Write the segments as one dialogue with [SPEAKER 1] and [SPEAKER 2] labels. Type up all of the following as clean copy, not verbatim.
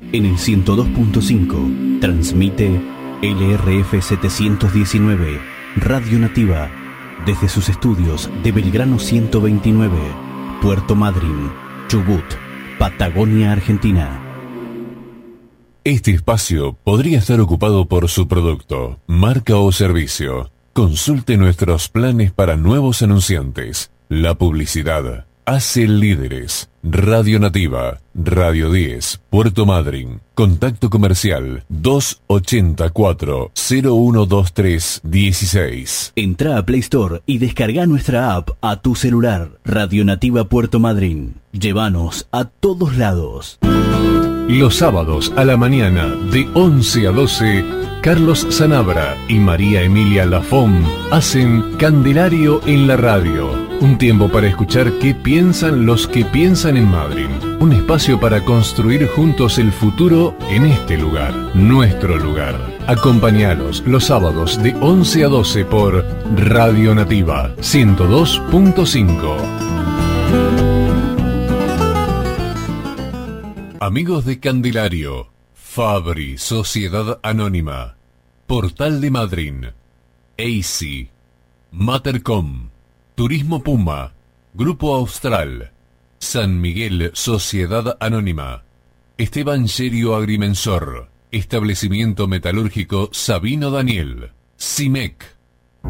[SPEAKER 1] En el 102.5 transmite LRF 719, Radio Nativa, desde sus estudios de Belgrano 129, Puerto Madryn, Chubut, Patagonia, Argentina.
[SPEAKER 2] Este espacio podría estar ocupado por su producto, marca o servicio. Consulte nuestros planes para nuevos anunciantes. La publicidad hace líderes. Radio Nativa, Radio 10, Puerto Madryn. Contacto comercial 284-0123-16.
[SPEAKER 1] Entra a Play Store y descarga nuestra app a tu celular. Radio Nativa Puerto Madryn. Llévanos a todos lados.
[SPEAKER 2] Los sábados a la mañana de 11 a 12, Carlos Sanabra y María Emilia Lafón hacen Candelario en la radio. Un tiempo para escuchar qué piensan los que piensan en Madryn. Un espacio para construir juntos el futuro en este lugar, nuestro lugar. Acompáñalos los sábados de 11 a 12 por Radio Nativa 102.5. Amigos de Candelario, Fabri, Sociedad Anónima, Portal de Madryn, AC, Matercom, Turismo Puma, Grupo Austral, San Miguel, Sociedad Anónima, Esteban Yerio Agrimensor, Establecimiento Metalúrgico Sabino Daniel, CIMEC.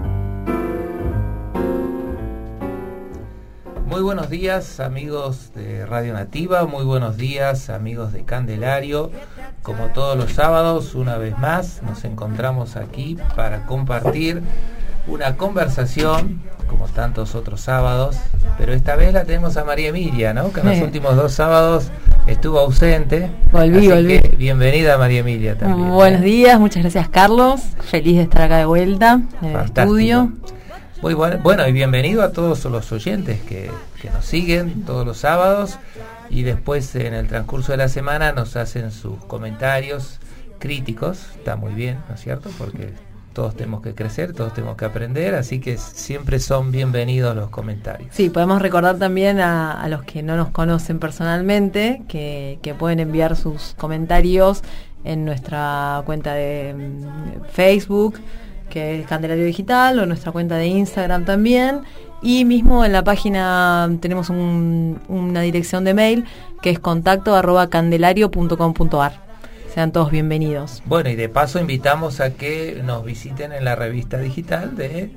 [SPEAKER 3] Muy buenos días, amigos de Radio Nativa, muy buenos días, amigos de Candelario. Como todos los sábados, una vez más, nos encontramos aquí para compartir una conversación, como tantos otros sábados, pero esta vez la tenemos a María Emilia, ¿no? Que en los últimos 2 sábados estuvo ausente. Volví. Que bienvenida, María Emilia, también.
[SPEAKER 4] Buenos días, muchas gracias, Carlos. Feliz de estar acá de vuelta en el estudio.
[SPEAKER 3] Muy bueno, y bienvenido a todos los oyentes que nos siguen todos los sábados y después en el transcurso de la semana nos hacen sus comentarios críticos. Está muy bien, ¿no es cierto? Porque todos tenemos que crecer, todos tenemos que aprender, así que siempre son bienvenidos los comentarios.
[SPEAKER 4] Sí, podemos recordar también a los que no nos conocen personalmente que pueden enviar sus comentarios en nuestra cuenta de Facebook, que es Candelario Digital, o nuestra cuenta de Instagram también, y mismo en la página tenemos una dirección de mail que es contacto@candelario.com.ar. Sean todos bienvenidos.
[SPEAKER 3] Bueno, y de paso invitamos a que nos visiten en la revista digital de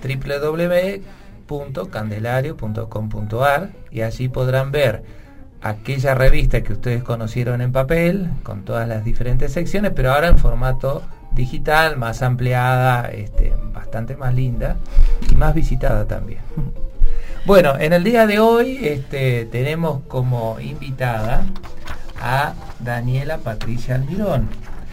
[SPEAKER 3] www.candelario.com.ar y allí podrán ver aquella revista que ustedes conocieron en papel, con todas las diferentes secciones, pero ahora en formato digital, más ampliada, bastante más linda y más visitada también. Bueno, en el día de hoy tenemos como invitada a Daniela Patricia Almirón,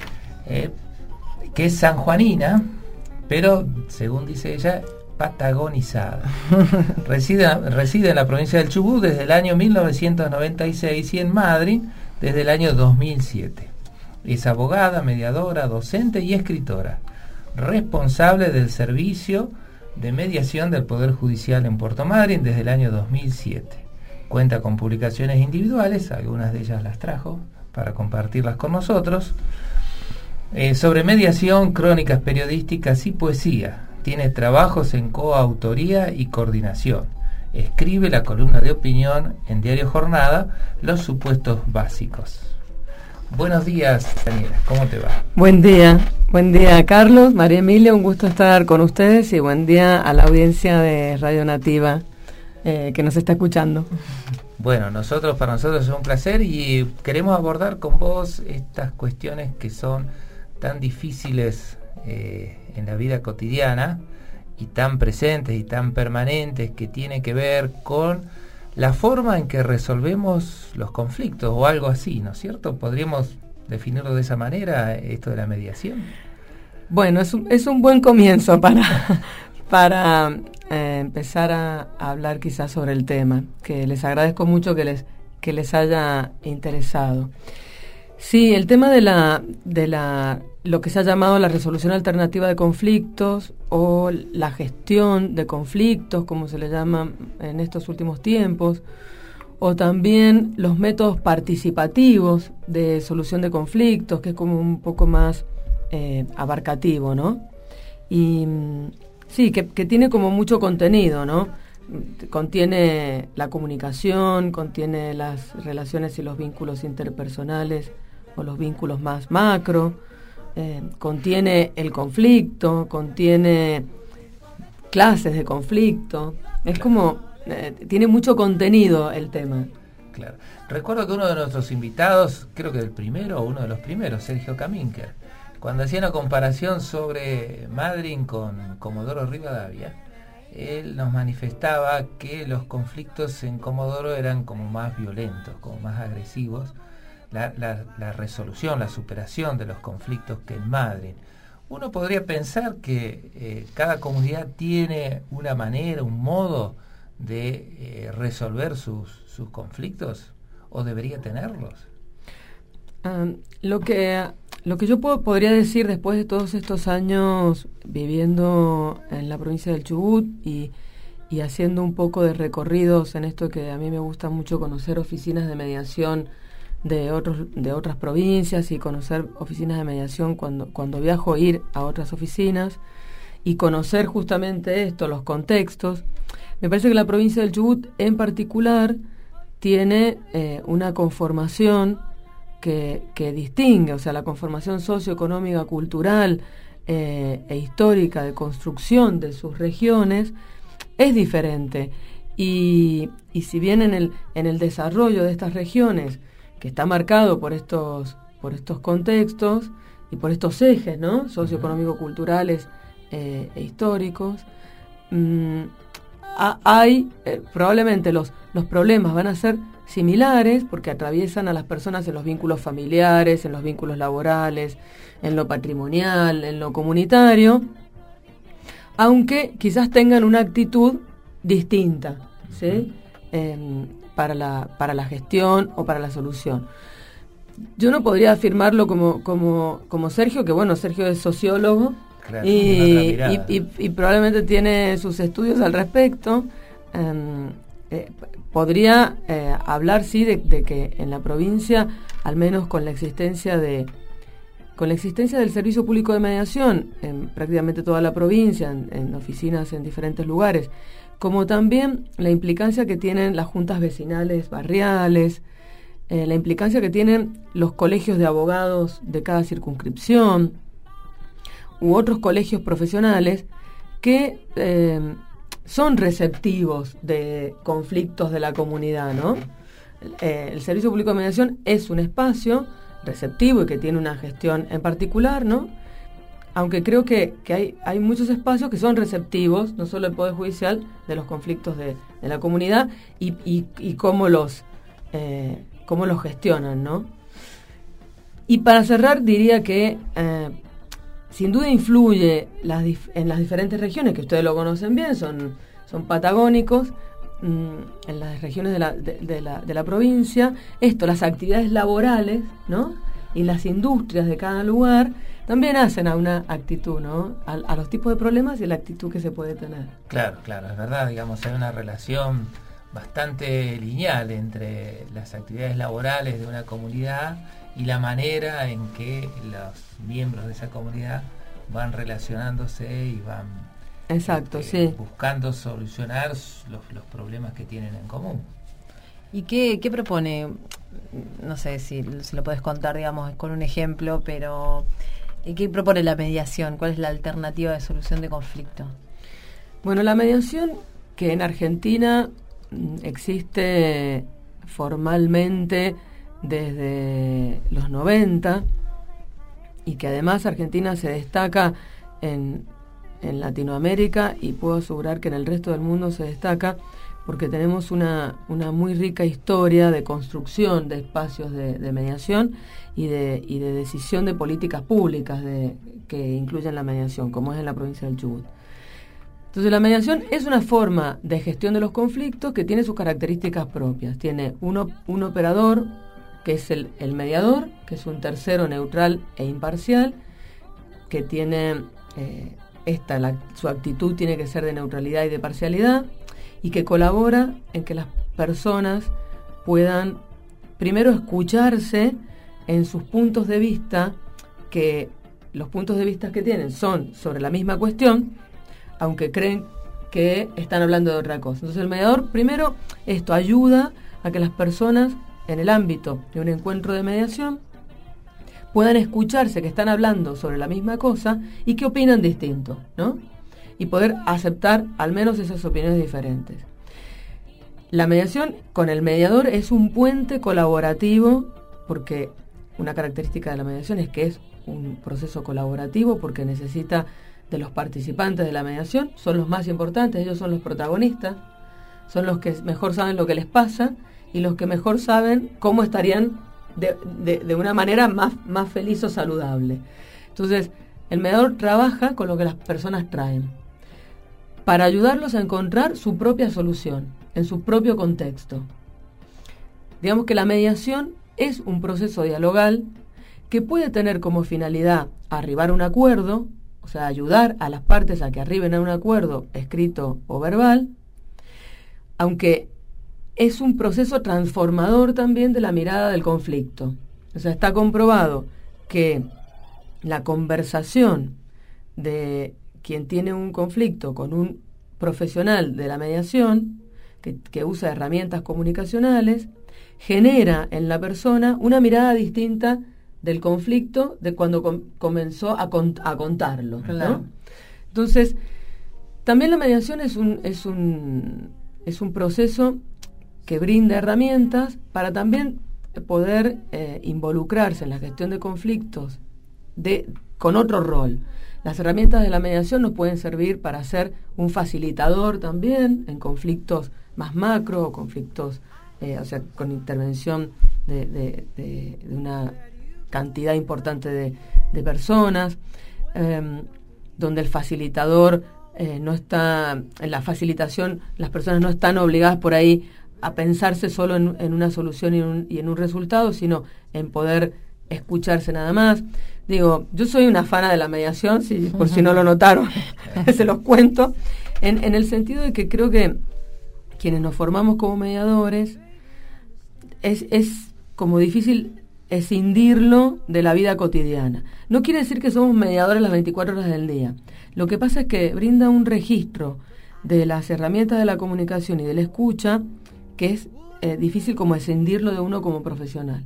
[SPEAKER 3] que es sanjuanina, pero según dice ella, patagonizada. Reside en la provincia del Chubut desde el año 1996 y en Madryn desde el año 2007. Es abogada, mediadora, docente y escritora, responsable del servicio de mediación del Poder Judicial en Puerto Madryn desde el año 2007. Cuenta con publicaciones individuales, algunas de ellas las trajo para compartirlas con nosotros, sobre mediación, crónicas periodísticas y poesía. Tiene trabajos en coautoría y coordinación. Escribe la columna de opinión en Diario Jornada, Los Supuestos Básicos. Buenos días, Daniela, ¿cómo te va?
[SPEAKER 5] Buen día, Carlos, María Emilia, un gusto estar con ustedes y buen día a la audiencia de Radio Nativa que nos está escuchando.
[SPEAKER 3] Bueno, para nosotros es un placer y queremos abordar con vos estas cuestiones que son tan difíciles en la vida cotidiana y tan presentes y tan permanentes, que tienen que ver con la forma en que resolvemos los conflictos o algo así, ¿no es cierto? ¿Podríamos definirlo de esa manera, esto de la mediación?
[SPEAKER 5] Bueno, es un buen comienzo para empezar a hablar quizás sobre el tema, que les agradezco mucho que les haya interesado. Sí, el tema de lo que se ha llamado la resolución alternativa de conflictos o la gestión de conflictos, como se le llama en estos últimos tiempos, o también los métodos participativos de solución de conflictos, que es como un poco más abarcativo, ¿no? Y sí, que tiene como mucho contenido, ¿no? Contiene la comunicación, contiene las relaciones y los vínculos interpersonales o los vínculos más macro, contiene el conflicto, contiene clases de conflicto, es como, tiene mucho contenido el tema.
[SPEAKER 3] Claro. Recuerdo que uno de nuestros invitados, creo que el primero o uno de los primeros, Sergio Kaminker, cuando hacía una comparación sobre Madryn con Comodoro Rivadavia, él nos manifestaba que los conflictos en Comodoro eran como más violentos, como más agresivos, la resolución, la superación de los conflictos que en Madryn. Uno podría pensar que cada comunidad tiene una manera, un modo de resolver sus conflictos, o debería tenerlos.
[SPEAKER 5] Lo que yo podría decir después de todos estos años viviendo en la provincia del Chubut y haciendo un poco de recorridos en esto que a mí me gusta mucho, conocer oficinas de mediación de otras provincias y conocer oficinas de mediación cuando viajo, ir a otras oficinas y conocer justamente esto, los contextos. Me parece que la provincia del Chubut en particular tiene una conformación que distingue, o sea, la conformación socioeconómica, cultural e histórica de construcción de sus regiones es diferente. Y si bien en el desarrollo de estas regiones, que está marcado por estos contextos y por estos ejes, ¿no?, socioeconómico-culturales e históricos, hay probablemente los problemas van a ser similares porque atraviesan a las personas en los vínculos familiares, en los vínculos laborales, en lo patrimonial, en lo comunitario, aunque quizás tengan una actitud distinta, ¿sí?, para la gestión o para la solución. Yo no podría afirmarlo como Sergio, que bueno, Sergio es sociólogo, claro, y probablemente tiene sus estudios al respecto. Podría hablar, sí, de que en la provincia, al menos con la existencia del servicio público de mediación en prácticamente toda la provincia, en oficinas en diferentes lugares, como también la implicancia que tienen las juntas vecinales barriales, la implicancia que tienen los colegios de abogados de cada circunscripción u otros colegios profesionales que son receptivos de conflictos de la comunidad, ¿no? El Servicio Público de Mediación es un espacio receptivo y que tiene una gestión en particular, ¿no? Aunque creo que hay muchos espacios que son receptivos, no solo el Poder Judicial, de los conflictos de la comunidad y cómo los gestionan, ¿no? Y para cerrar diría que sin duda influye en las diferentes regiones, que ustedes lo conocen bien, son patagónicos, en las regiones de la provincia, las actividades laborales, ¿no?, y las industrias de cada lugar también hacen a una actitud, ¿no?, a los tipos de problemas y a la actitud que se puede tener. Claro,
[SPEAKER 3] es verdad, digamos, hay una relación bastante lineal entre las actividades laborales de una comunidad y la manera en que los miembros de esa comunidad van relacionándose y van buscando solucionar los problemas que tienen en común.
[SPEAKER 4] ¿Y qué propone? No sé si lo puedes contar, digamos, con un ejemplo, pero ¿qué propone la mediación? ¿Cuál es la alternativa de solución de conflicto?
[SPEAKER 5] Bueno, la mediación, que en Argentina existe formalmente desde los 90 y que además Argentina se destaca en Latinoamérica y puedo asegurar que en el resto del mundo se destaca porque tenemos una muy rica historia de construcción de espacios de mediación y de decisión de políticas públicas que incluyen la mediación, como es en la provincia del Chubut. Entonces la mediación es una forma de gestión de los conflictos que tiene sus características propias. Tiene un operador, que es el mediador, que es un tercero neutral e imparcial, que tiene su actitud tiene que ser de neutralidad y de parcialidad, y que colabora en que las personas puedan primero escucharse en sus puntos de vista, que los puntos de vista que tienen son sobre la misma cuestión, aunque creen que están hablando de otra cosa. Entonces el mediador, primero, esto ayuda a que las personas en el ámbito de un encuentro de mediación puedan escucharse que están hablando sobre la misma cosa y que opinan distinto, ¿no? Y poder aceptar al menos esas opiniones diferentes. La mediación con el mediador es un puente colaborativo, porque una característica de la mediación es que es un proceso colaborativo, porque necesita de los participantes de la mediación, son los más importantes, ellos son los protagonistas, son los que mejor saben lo que les pasa y los que mejor saben cómo estarían de una manera más feliz o saludable. Entonces, el mediador trabaja con lo que las personas traen para ayudarlos a encontrar su propia solución en su propio contexto. Digamos que la mediación es un proceso dialogal que puede tener como finalidad arribar a un acuerdo, o sea, ayudar a las partes a que arriben a un acuerdo escrito o verbal, aunque es un proceso transformador también de la mirada del conflicto. O sea, está comprobado que la conversación de quien tiene un conflicto con un profesional de la mediación, que usa herramientas comunicacionales, genera en la persona una mirada distinta del conflicto de cuando comenzó a contarlo,
[SPEAKER 3] Claro.
[SPEAKER 5] ¿no? Entonces, también la mediación es un proceso que brinda herramientas para también poder involucrarse en la gestión de conflictos con otro rol. Las herramientas de la mediación nos pueden servir para ser un facilitador también en conflictos más macro, o conflictos, o sea, con intervención de una cantidad importante de personas, donde el facilitador no está, en la facilitación las personas no están obligadas por ahí a pensarse solo en una solución y en un resultado, sino en poder escucharse nada más. Digo, yo soy una fana de la mediación, por si no lo notaron, se los cuento, en el sentido de que creo que quienes nos formamos como mediadores es como difícil escindirlo de la vida cotidiana. No quiere decir que somos mediadores las 24 horas del día. Lo que pasa es que brinda un registro de las herramientas de la comunicación y de la escucha que es difícil como escindirlo de uno como profesional.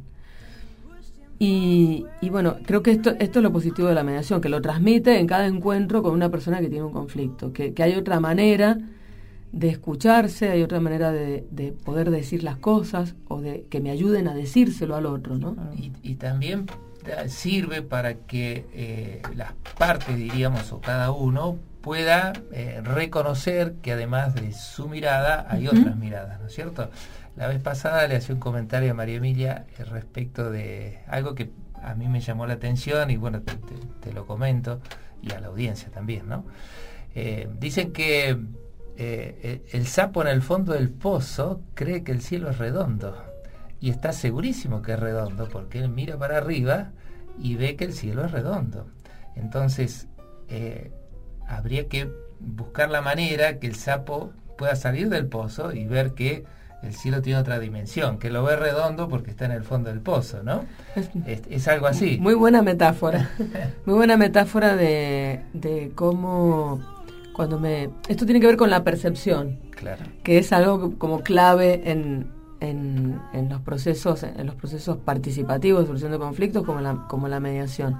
[SPEAKER 5] Y bueno, creo que esto es lo positivo de la mediación, que lo transmite en cada encuentro con una persona que tiene un conflicto, que hay otra manera de escucharse, hay otra manera de poder decir las cosas o de que me ayuden a decírselo al otro, ¿no?
[SPEAKER 3] Y también sirve para que las partes, diríamos, o cada uno pueda reconocer que además de su mirada hay otras miradas, ¿no es cierto? La vez pasada le hacía un comentario a María Emilia respecto de algo que a mí me llamó la atención y bueno, te lo comento y a la audiencia también, ¿no? Dicen que el sapo en el fondo del pozo cree que el cielo es redondo y está segurísimo que es redondo porque él mira para arriba y ve que el cielo es redondo. Entonces habría que buscar la manera que el sapo pueda salir del pozo y ver que el cielo tiene otra dimensión, que lo ve redondo porque está en el fondo del pozo, ¿no? Es algo así.
[SPEAKER 5] Muy buena metáfora. Muy buena metáfora de cómo esto tiene que ver con la percepción.
[SPEAKER 3] Claro.
[SPEAKER 5] Que es algo como clave en los procesos participativos de solución de conflictos como la mediación.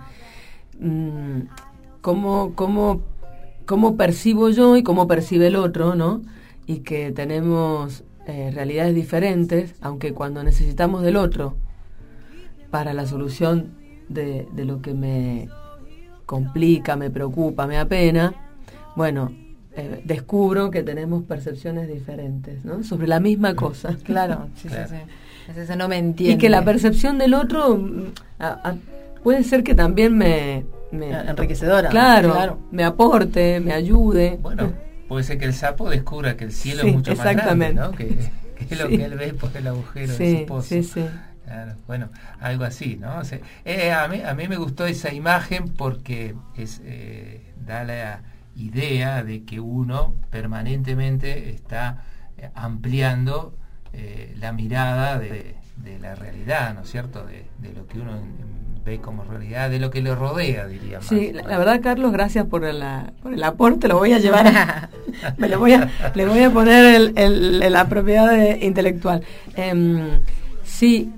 [SPEAKER 5] Cómo percibo yo y cómo percibe el otro, ¿no? Y que tenemos realidades diferentes, aunque cuando necesitamos del otro para la solución de lo que me complica, me preocupa, me apena, bueno, descubro que tenemos percepciones diferentes, ¿no? Sobre la misma cosa.
[SPEAKER 4] Claro, sí. Es ese no me entiende.
[SPEAKER 5] Y que la percepción del otro puede ser que también me
[SPEAKER 4] enriquecedora.
[SPEAKER 5] Claro, me aporte, me ayude.
[SPEAKER 3] Bueno, puede ser que el sapo descubra que el cielo es mucho más grande, ¿no? Que es lo que él ve por el agujero de su pozo.
[SPEAKER 5] Sí.
[SPEAKER 3] Claro, bueno, algo así, ¿no? O sea, a mí me gustó esa imagen porque da la idea de que uno permanentemente está ampliando la mirada de la realidad, ¿no es cierto? De lo que uno ve como realidad, de lo que le rodea, diría más.
[SPEAKER 5] Sí, la verdad, Carlos, gracias por el aporte, lo voy a llevar le voy a poner la propiedad intelectual. Sí,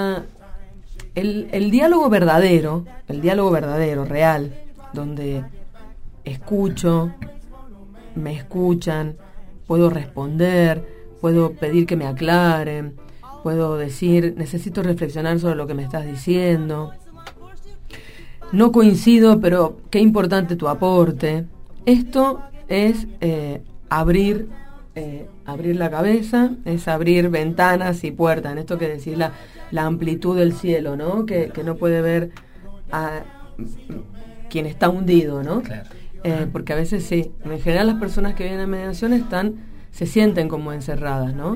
[SPEAKER 5] el diálogo verdadero, real, donde escucho, me escuchan, puedo responder, puedo pedir que me aclaren, puedo decir, necesito reflexionar sobre lo que me estás diciendo, no coincido, pero qué importante tu aporte. Esto es abrir la cabeza, es abrir ventanas y puertas, en esto que decís la amplitud del cielo, ¿no? Que no puede ver a quien está hundido, ¿no?
[SPEAKER 3] Claro.
[SPEAKER 5] Porque a veces sí, en general las personas que vienen a mediación se sienten como encerradas, ¿no?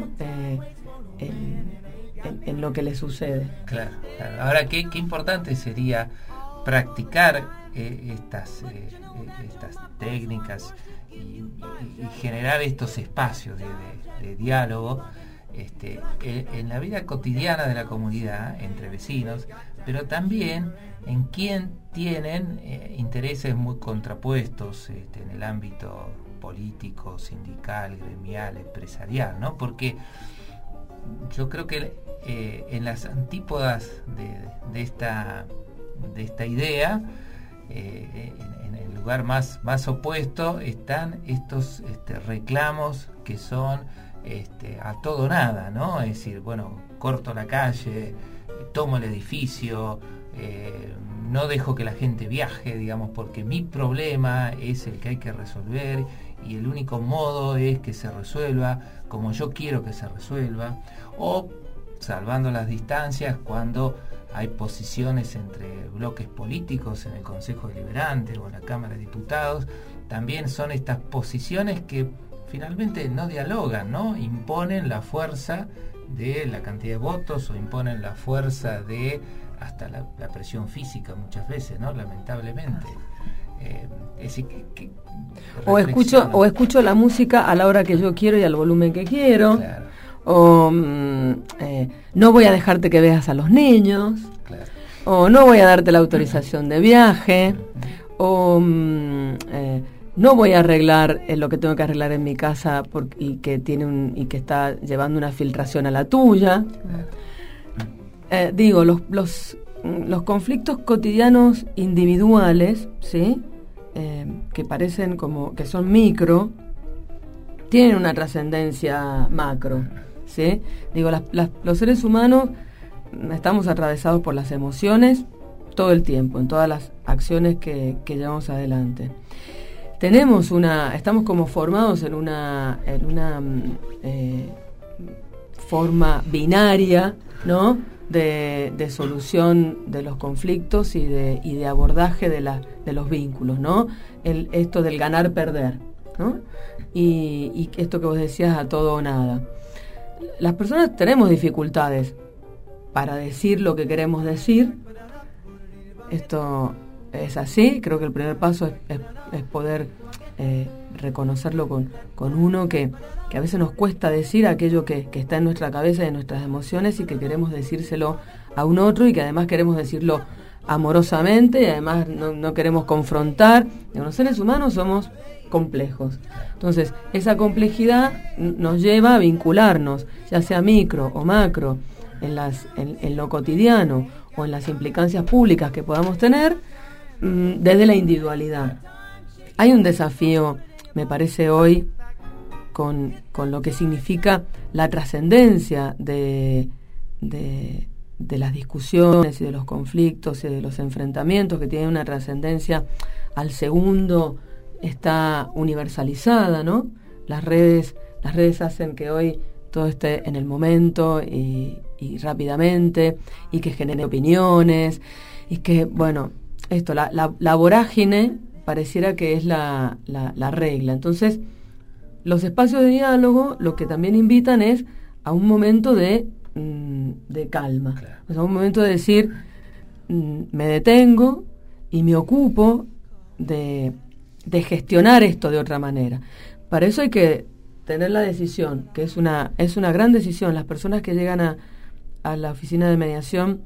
[SPEAKER 5] En lo que les sucede.
[SPEAKER 3] Claro. Ahora, qué importante sería practicar estas técnicas y generar estos espacios de diálogo en la vida cotidiana de la comunidad, entre vecinos, pero también en quien tienen intereses muy contrapuestos en el ámbito político, sindical, gremial, empresarial, ¿no? Porque yo creo que en las antípodas de esta idea, en el lugar más opuesto, están estos reclamos que son a todo o nada, ¿no? Es decir, bueno, corto la calle, tomo el edificio, no dejo que la gente viaje, digamos, porque mi problema es el que hay que resolver y el único modo es que se resuelva como yo quiero que se resuelva, o salvando las distancias cuando hay posiciones entre bloques políticos en el Consejo Deliberante o en la Cámara de Diputados. También son estas posiciones que finalmente no dialogan, ¿no? Imponen la fuerza de la cantidad de votos o imponen la fuerza de hasta la presión física muchas veces, ¿no? Lamentablemente. Es decir,
[SPEAKER 5] o escucho la música a la hora que yo quiero y al volumen que quiero.
[SPEAKER 3] Claro.
[SPEAKER 5] O no voy a dejarte que veas a los niños.
[SPEAKER 3] Claro.
[SPEAKER 5] O no voy a darte la autorización de viaje. O no voy a arreglar lo que tengo que arreglar en mi casa y que está llevando una filtración a la tuya. Digo, los conflictos cotidianos individuales, ¿sí? Que parecen como que son micro, tienen una trascendencia macro, ¿sí? Digo, los seres humanos estamos atravesados por las emociones todo el tiempo, en todas las acciones que llevamos adelante. Estamos como formados en una forma binaria, ¿no? De solución de los conflictos y de abordaje de los vínculos, ¿no? Esto del ganar-perder, ¿no? Y esto que vos decías, a todo o nada. Las personas tenemos dificultades para decir lo que queremos decir. Esto es así. Creo que el primer paso es poder reconocerlo con uno que a veces nos cuesta decir aquello que está en nuestra cabeza y en nuestras emociones y que queremos decírselo a un otro y que además queremos decirlo amorosamente y además no queremos confrontar. Los seres humanos somos complejos. Entonces, esa complejidad nos lleva a vincularnos, ya sea micro o macro, en lo cotidiano o en las implicancias públicas que podamos tener, desde la individualidad. Hay un desafío, me parece hoy, con lo que significa la trascendencia de las discusiones y de los conflictos y de los enfrentamientos, que tienen una trascendencia al segundo, está universalizada, ¿no? Las redes hacen que hoy todo esté en el momento y rápidamente, y que genere opiniones, y que, bueno, esto, la vorágine pareciera que es la regla. Entonces, los espacios de diálogo lo que también invitan es a un momento de calma. Claro. O sea, un momento de decir, me detengo y me ocupo de gestionar esto de otra manera. Para eso hay que tener la decisión, que es una gran decisión. Las personas que llegan a la oficina de mediación,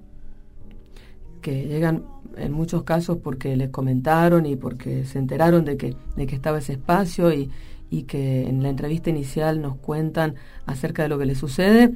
[SPEAKER 5] que llegan en muchos casos porque les comentaron y porque se enteraron de que estaba ese espacio y que en la entrevista inicial nos cuentan acerca de lo que les sucede.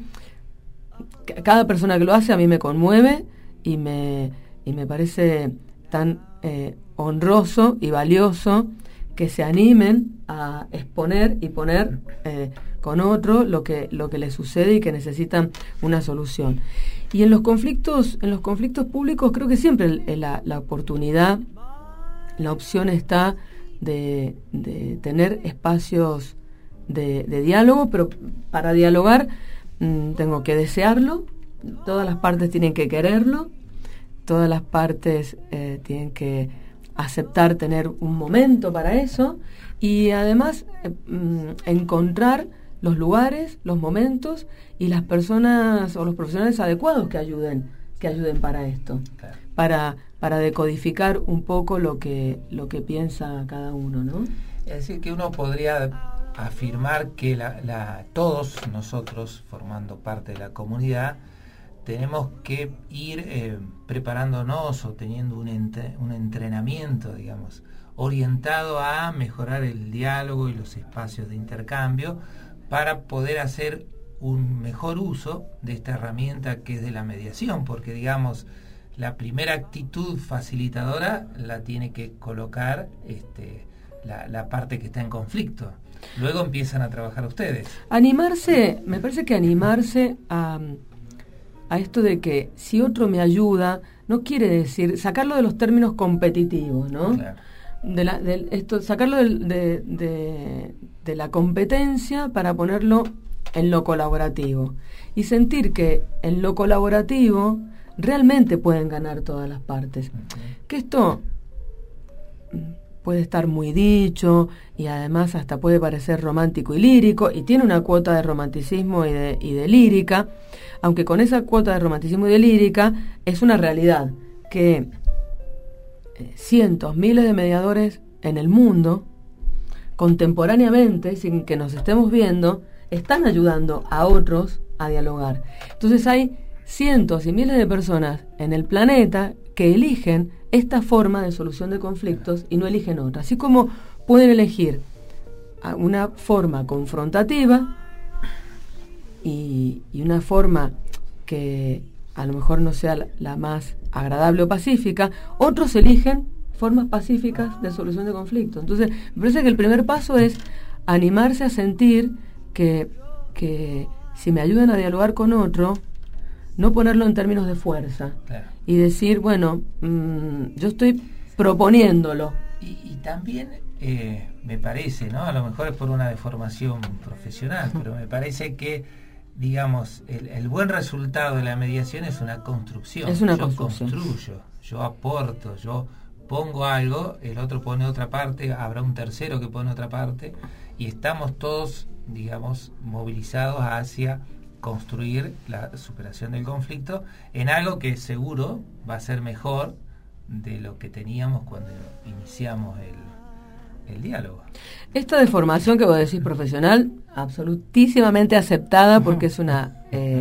[SPEAKER 5] Cada persona que lo hace a mí me conmueve y me parece tan honroso y valioso que se animen a exponer y poner con otro lo que les sucede y que necesitan una solución. Y en los conflictos públicos creo que siempre la oportunidad, la opción está de tener espacios de diálogo, pero para dialogar tengo que desearlo, todas las partes tienen que quererlo, todas las partes tienen que aceptar tener un momento para eso y además encontrar los lugares, los momentos y las personas o los profesionales adecuados que ayuden para esto, claro. para decodificar un poco lo que piensa cada uno, ¿no?
[SPEAKER 3] Es decir, que uno podría afirmar que todos nosotros, formando parte de la comunidad, tenemos que ir preparándonos o teniendo un entrenamiento, digamos, orientado a mejorar el diálogo y los espacios de intercambio para poder hacer un mejor uso de esta herramienta que es de la mediación, porque, digamos, la primera actitud facilitadora la tiene que colocar la parte que está en conflicto. Luego empiezan a trabajar ustedes.
[SPEAKER 5] Me parece que animarse a esto de que si otro me ayuda, no quiere decir sacarlo de los términos competitivos, ¿no? Claro. Sacarlo de la competencia para ponerlo en lo colaborativo y sentir que en lo colaborativo realmente pueden ganar todas las partes. Uh-huh. Que esto puede estar muy dicho y además hasta puede parecer romántico y lírico y tiene una cuota de romanticismo y de lírica, aunque con esa cuota de romanticismo y de lírica es una realidad que cientos, miles de mediadores en el mundo contemporáneamente, sin que nos estemos viendo, están ayudando a otros a dialogar. Entonces hay cientos y miles de personas en el planeta que eligen esta forma de solución de conflictos y no eligen otra. Así como pueden elegir una forma confrontativa y una forma que a lo mejor no sea la más agradable o pacífica, otros eligen formas pacíficas de solución de conflictos. Entonces, me parece que el primer paso es animarse a sentir que si me ayudan a dialogar con otro, no ponerlo en términos de fuerza, claro. Y decir, bueno, yo estoy proponiéndolo.
[SPEAKER 3] Y también me parece, ¿no? A lo mejor es por una deformación profesional, pero me parece que, digamos, el buen resultado de la mediación es una construcción.
[SPEAKER 5] Es una
[SPEAKER 3] yo
[SPEAKER 5] construcción.
[SPEAKER 3] Construyo, yo aporto, yo pongo algo, el otro pone otra parte, habrá un tercero que pone otra parte, y estamos todos, digamos, movilizados hacia construir la superación del conflicto en algo que seguro va a ser mejor de lo que teníamos cuando iniciamos el diálogo.
[SPEAKER 5] Esta deformación que vos decís profesional, absolutísimamente aceptada, porque es una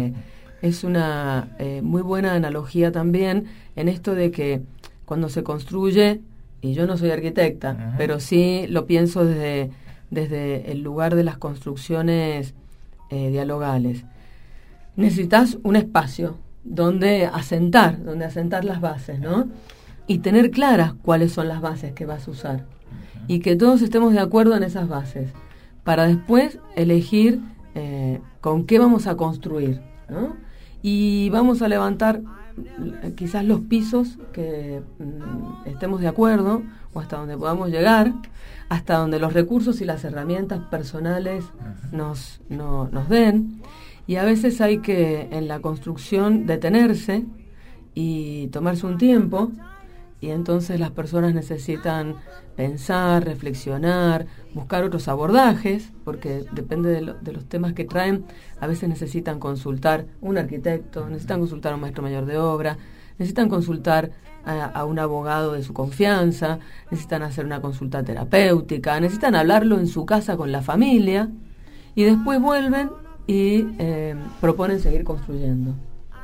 [SPEAKER 5] muy buena analogía también en esto de que cuando se construye, y yo no soy arquitecta, pero sí lo pienso desde el lugar de las construcciones dialogales. Necesitas un espacio donde asentar las bases, ¿no? Y tener claras cuáles son las bases que vas a usar. Y que todos estemos de acuerdo en esas bases, para después elegir con qué vamos a construir, ¿no? Y vamos a levantar quizás los pisos que estemos de acuerdo, o hasta donde podamos llegar, hasta donde los recursos y las herramientas personales nos den. Y a veces hay que, en la construcción, detenerse y tomarse un tiempo, y entonces las personas necesitan pensar, reflexionar, buscar otros abordajes, porque depende de los temas que traen. A veces necesitan consultar un arquitecto, necesitan consultar a un maestro mayor de obra, necesitan consultar a un abogado de su confianza, necesitan hacer una consulta terapéutica, necesitan hablarlo en su casa con la familia, y después vuelven y proponen seguir construyendo.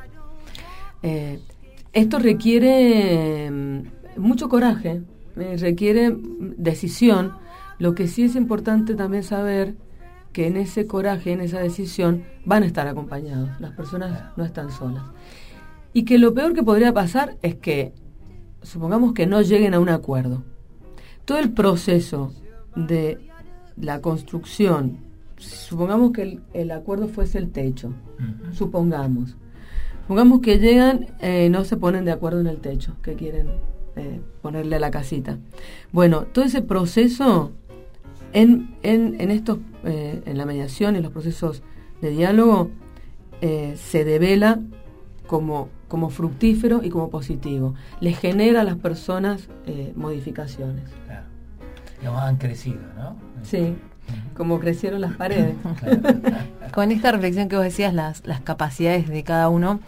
[SPEAKER 5] Esto requiere mucho coraje, requiere decisión. Lo que sí es importante también saber que en ese coraje, en esa decisión, van a estar acompañados. Las personas no están solas. Y que lo peor que podría pasar es que, supongamos que no lleguen a un acuerdo. Todo el proceso de la construcción, supongamos que el acuerdo fuese el techo, supongamos que llegan, no se ponen de acuerdo en el techo, que quieren ponerle a la casita. Bueno, todo ese proceso en la mediación y los procesos de diálogo se devela como fructífero y como positivo. Les genera a las personas modificaciones.
[SPEAKER 3] Claro. Digamos, han crecido, ¿no?
[SPEAKER 5] Sí, como crecieron las paredes.
[SPEAKER 3] Claro.
[SPEAKER 4] Con esta reflexión que vos decías, las capacidades de cada uno,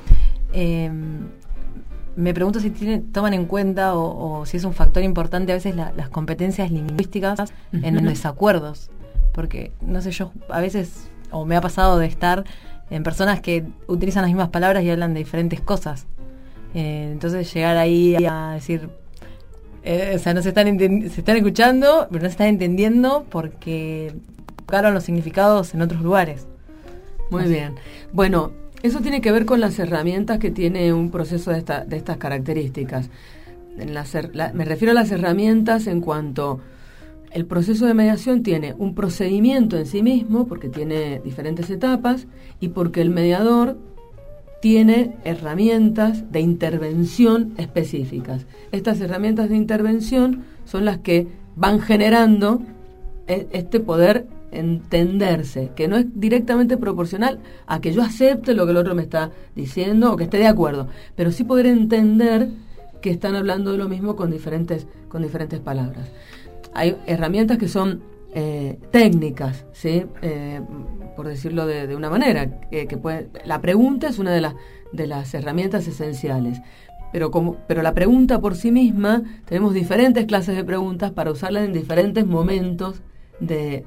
[SPEAKER 4] me pregunto si toman en cuenta o si es un factor importante a veces las competencias lingüísticas en los desacuerdos. Porque, no sé, yo a veces, o me ha pasado de estar en personas que utilizan las mismas palabras y hablan de diferentes cosas. Entonces llegar ahí a decir, o sea, no se están escuchando, pero no se están entendiendo porque tocaron los significados en otros lugares.
[SPEAKER 5] Muy bien. Bueno, eso tiene que ver con las herramientas que tiene un proceso de estas características. Me refiero a las herramientas en cuanto el proceso de mediación tiene un procedimiento en sí mismo, porque tiene diferentes etapas, y porque el mediador tiene herramientas de intervención específicas. Estas herramientas de intervención son las que van generando este poder entenderse, que no es directamente proporcional a que yo acepte lo que el otro me está diciendo o que esté de acuerdo, pero sí poder entender que están hablando de lo mismo con diferentes palabras. Hay herramientas que son técnicas, ¿sí? Por decirlo de una manera, la pregunta es una de las herramientas esenciales, pero la pregunta por sí misma, tenemos diferentes clases de preguntas para usarlas en diferentes momentos del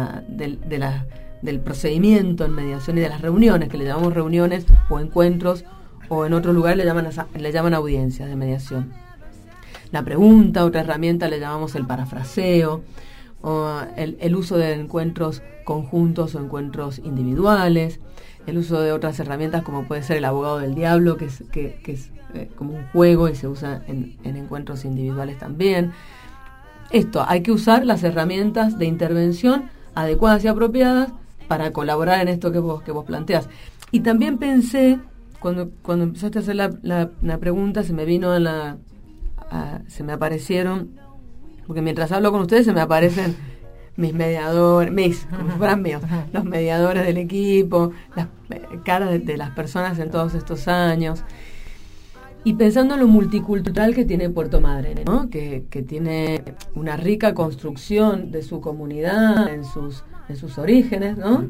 [SPEAKER 5] procedimiento en mediación y de las reuniones, que le llamamos reuniones o encuentros, o en otros lugares le llaman audiencias de mediación. La pregunta, otra herramienta le llamamos el parafraseo, o el uso de encuentros conjuntos o encuentros individuales, el uso de otras herramientas como puede ser el abogado del diablo, que es como un juego y se usa en encuentros individuales también. Hay que usar las herramientas de intervención adecuadas y apropiadas para colaborar en esto que vos planteás. Y también pensé, cuando empezaste a hacer la pregunta, se me aparecieron, porque mientras hablo con ustedes se me aparecen mis mediadores, como si fueran míos, los mediadores del equipo, las caras de las personas en todos estos años. Y pensando en lo multicultural que tiene Puerto Madryn, ¿no? que tiene una rica construcción de su comunidad en sus orígenes, ¿no?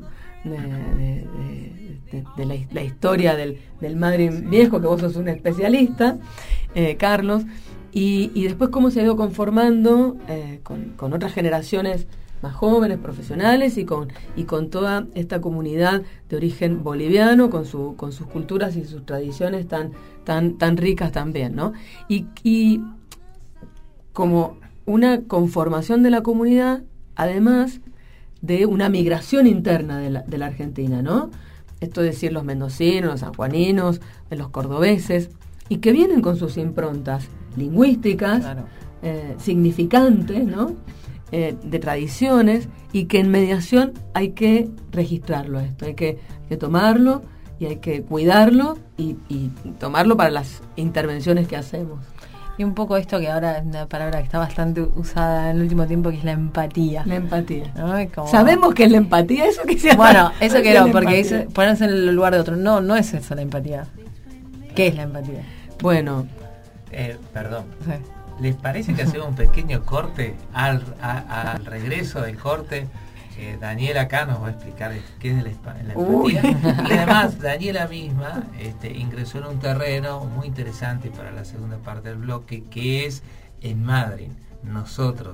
[SPEAKER 5] de la historia del Madryn viejo, que vos sos un especialista, Carlos, y después cómo se ha ido conformando con otras generaciones más jóvenes, profesionales, y con toda esta comunidad de origen boliviano, con sus culturas y sus tradiciones tan ricas también, ¿no? Y como una conformación de la comunidad, además de una migración interna de la Argentina, ¿no? Esto es decir, los mendocinos, los sanjuaninos, los cordobeses, y que vienen con sus improntas lingüísticas, claro, significantes, ¿no? De tradiciones, y que en mediación hay que registrarlo esto, hay que tomarlo y hay que cuidarlo y tomarlo para las intervenciones que hacemos.
[SPEAKER 4] Y un poco esto que ahora es una palabra que está bastante usada en el último tiempo, que es la empatía.
[SPEAKER 5] La empatía.
[SPEAKER 4] ¿No? Como... ¿Sabemos
[SPEAKER 5] qué es la empatía? Eso que se
[SPEAKER 4] Bueno, eso que no, porque dice ponerse en el lugar de otro. No es eso la empatía. ¿Qué es la empatía?
[SPEAKER 5] Bueno.
[SPEAKER 3] Perdón.
[SPEAKER 4] Sí.
[SPEAKER 3] ¿Les parece que hacemos un pequeño corte? Al regreso del corte, Daniela acá nos va a explicar qué es la empatía. Y además, Daniela misma ingresó en un terreno muy interesante para la segunda parte del bloque, que es en Madryn. Nosotros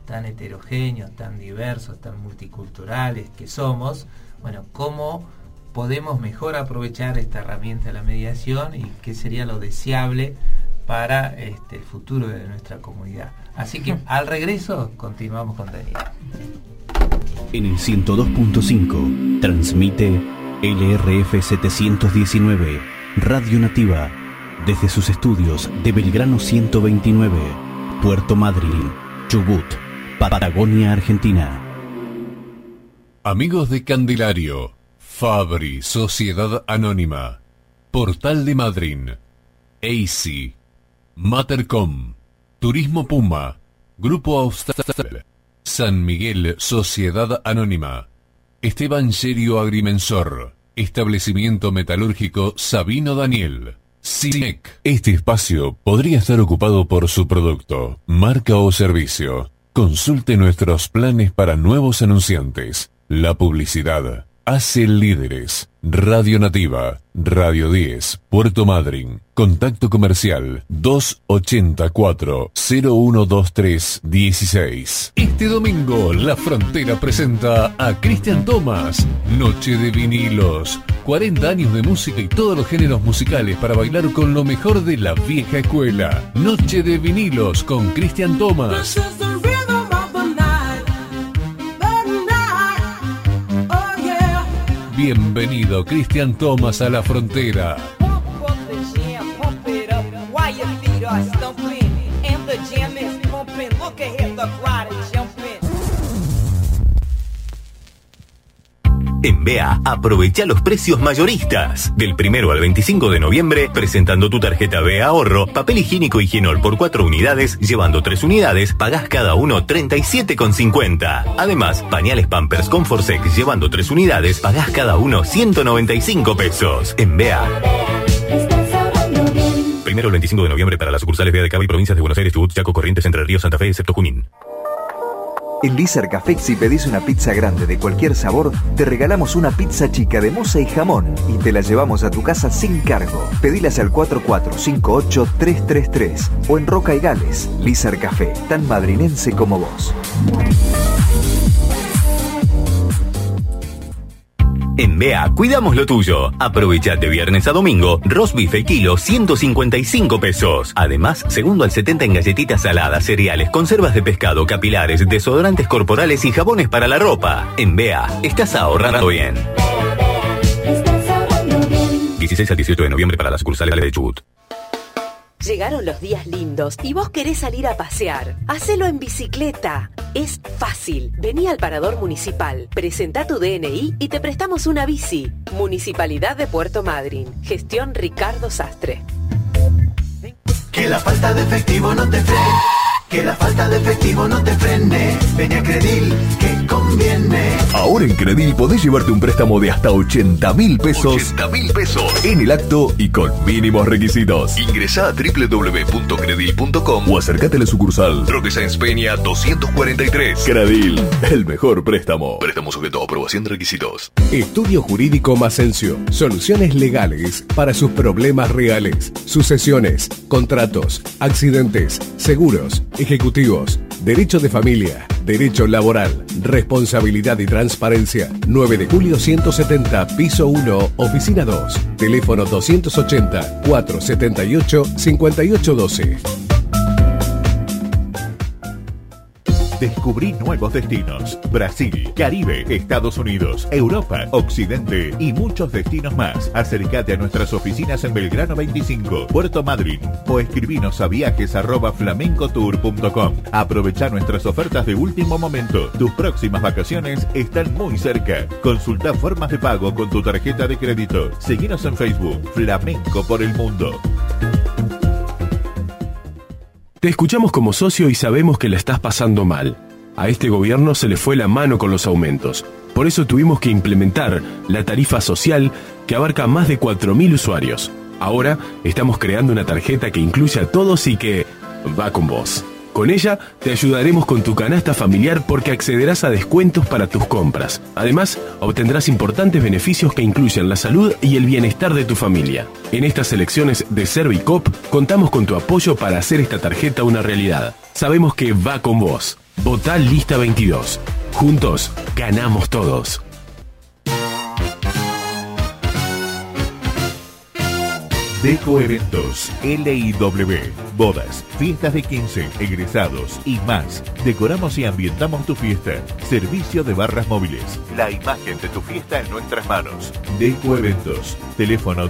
[SPEAKER 3] tan heterogéneos, tan diversos, tan multiculturales que somos, bueno, cómo podemos mejor aprovechar esta herramienta de la mediación y qué sería lo deseable para el futuro de nuestra comunidad. Así que al regreso continuamos con Daniel.
[SPEAKER 1] En el 102.5 transmite LRF 719, Radio Nativa, desde sus estudios de Belgrano 129, Puerto Madryn, Chubut, Patagonia, Argentina.
[SPEAKER 2] Amigos de Candelario, Fabri, Sociedad Anónima, Portal de Madryn, AC, Matercom, Turismo Puma, Grupo Austral, San Miguel, Sociedad Anónima, Esteban Yerio Agrimensor, Establecimiento Metalúrgico Sabino Daniel, CINEC. Este espacio podría estar ocupado por su producto, marca o servicio. Consulte nuestros planes para nuevos anunciantes. La publicidad hace líderes. Radio Nativa, Radio 10, Puerto Madryn. Contacto comercial 284-0123-16. Este domingo, La Frontera presenta a Cristian Thomas. Noche de vinilos. 40 años de música y todos los géneros musicales para bailar con lo mejor de la vieja escuela. Noche de vinilos con Cristian Thomas. Bienvenido, Cristian Thomas, a La Frontera.
[SPEAKER 6] En BEA, aprovecha los precios mayoristas. Del 1 al 25 de noviembre, presentando tu tarjeta BEA Ahorro, papel higiénico Higienol por 4 unidades, llevando 3 unidades, pagás cada uno 37,50. Además, pañales Pampers Comfortsex, llevando 3 unidades, pagás cada uno 195 pesos. En BEA. 1 al 25 de noviembre para las sucursales BEA de Cava y provincias de Buenos Aires, Chubut, Chaco, Corrientes, Entre Ríos, Santa Fe, excepto Junín.
[SPEAKER 7] En Lizard Café, si pedís una pizza grande de cualquier sabor, te regalamos una pizza chica de moza y jamón y te la llevamos a tu casa sin cargo. Pedilas al 4458-333 o en Roca y Gales. Lizard Café, tan madrinense como vos.
[SPEAKER 6] En BEA, cuidamos lo tuyo. Aprovecha de viernes a domingo, roast beef el kilo, 155 pesos. Además, segundo al 70 en galletitas saladas, cereales, conservas de pescado, capilares, desodorantes corporales y jabones para la ropa. En BEA, estás ahorrando bien. 16 al 18 de noviembre para las sucursales de Chubut.
[SPEAKER 8] Llegaron los días lindos y vos querés salir a pasear. Hacelo en bicicleta. Es fácil. Vení al Parador Municipal, presentá tu DNI y te prestamos una bici. Municipalidad de Puerto Madryn. Gestión Ricardo Sastre.
[SPEAKER 9] Que la falta de efectivo no te frene. Que la falta de efectivo no te frene. Ven a Credil, que conviene.
[SPEAKER 10] Ahora en Credil podés llevarte un préstamo de hasta 80.000 pesos.
[SPEAKER 9] 80.000 pesos.
[SPEAKER 10] En el acto y con mínimos requisitos. Ingresá a www.credil.com o acércate a la sucursal Roque Sáenz Peña 243. Credil, el mejor préstamo. Préstamo sujeto a aprobación de requisitos.
[SPEAKER 11] Estudio Jurídico Masencio. Soluciones legales para sus problemas reales. Sucesiones, contratos, accidentes, seguros, ejecutivos, derecho de familia, derecho laboral, responsabilidad y transparencia. 9 de julio 170, piso 1, oficina 2. Teléfono 280-478-5812.
[SPEAKER 12] Descubrí nuevos destinos. Brasil, Caribe, Estados Unidos, Europa, Occidente y muchos destinos más. Acércate a nuestras oficinas en Belgrano 25, Puerto Madryn o escribinos a viajes@flamencotour.com. Aprovecha nuestras ofertas de último momento. Tus próximas vacaciones están muy cerca. Consulta formas de pago con tu tarjeta de crédito. Seguinos en Facebook, Flamenco por el Mundo.
[SPEAKER 11] Te escuchamos como socio y sabemos que la estás pasando mal. A este gobierno se le fue la mano con los aumentos. Por eso tuvimos que implementar la tarifa social que abarca más de 4.000 usuarios. Ahora estamos creando una tarjeta que incluye a todos y que va con vos. Con ella te ayudaremos con tu canasta familiar porque accederás a descuentos para tus compras. Además, obtendrás importantes beneficios que incluyen la salud y el bienestar de tu familia. En estas elecciones de Servicop contamos con tu apoyo para hacer esta tarjeta una realidad. Sabemos que va con vos. Votá Lista 22. Juntos, ganamos todos.
[SPEAKER 12] Deco Eventos, LIW, bodas, fiestas de 15, egresados y más. Decoramos y ambientamos tu fiesta. Servicio de barras móviles. La imagen de tu fiesta en nuestras manos. Deco Eventos, teléfono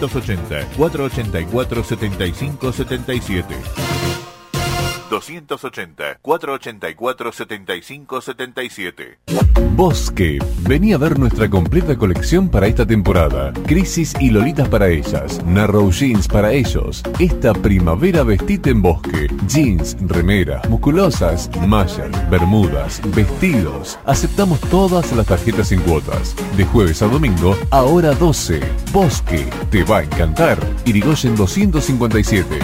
[SPEAKER 12] 280-484-7577. 280-484-7577.
[SPEAKER 2] Bosque, vení a ver nuestra completa colección para esta temporada. Crisis y lolitas para ellas, Narrow Jeans para ellos. Esta primavera vestite en Bosque. Jeans, remeras, musculosas, mallas, bermudas, vestidos. Aceptamos todas las tarjetas sin cuotas. De jueves a domingo, ahora 12. Bosque, te va a encantar. Irigoyen 257.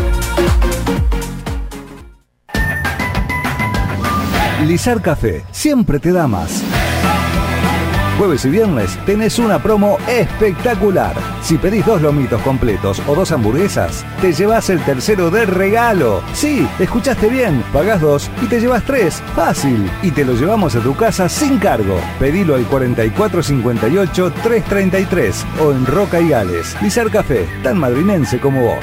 [SPEAKER 13] Lizar Café siempre te da más. Jueves y viernes tenés una promo espectacular. Si pedís 2 lomitos completos o 2 hamburguesas, te llevas el tercero de regalo. Sí, escuchaste bien. Pagás 2 y te llevas 3. Fácil. Y te lo llevamos a tu casa sin cargo. Pedilo al 4458-333 o en Roca y Gales. Lizar Café, tan madrinense como vos.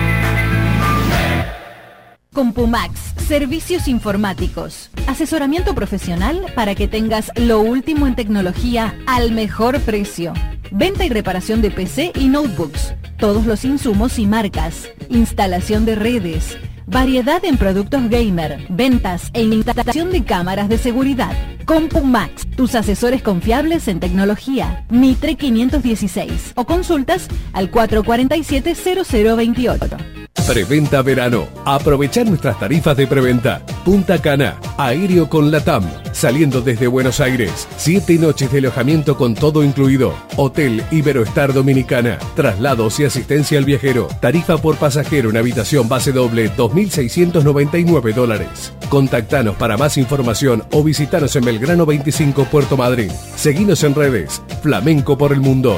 [SPEAKER 14] Compumax, servicios informáticos. Asesoramiento profesional para que tengas lo último en tecnología al mejor precio. Venta y reparación de PC y notebooks. Todos los insumos y marcas. Instalación de redes. Variedad en productos gamer. Ventas e instalación de cámaras de seguridad. Compumax, tus asesores confiables en tecnología. Mitre 516 o consultas al 447-0028.
[SPEAKER 11] Preventa verano. Aprovechar nuestras tarifas de preventa. Punta Cana, aéreo con Latam, saliendo desde Buenos Aires. 7 noches de alojamiento con todo incluido. Hotel Iberoestar Dominicana. Traslados y asistencia al viajero. Tarifa por pasajero en habitación base doble, $2.699. Contactanos para más información o visitanos en Belgrano 25, Puerto Madryn. Seguinos en redes. Flamenco por el mundo.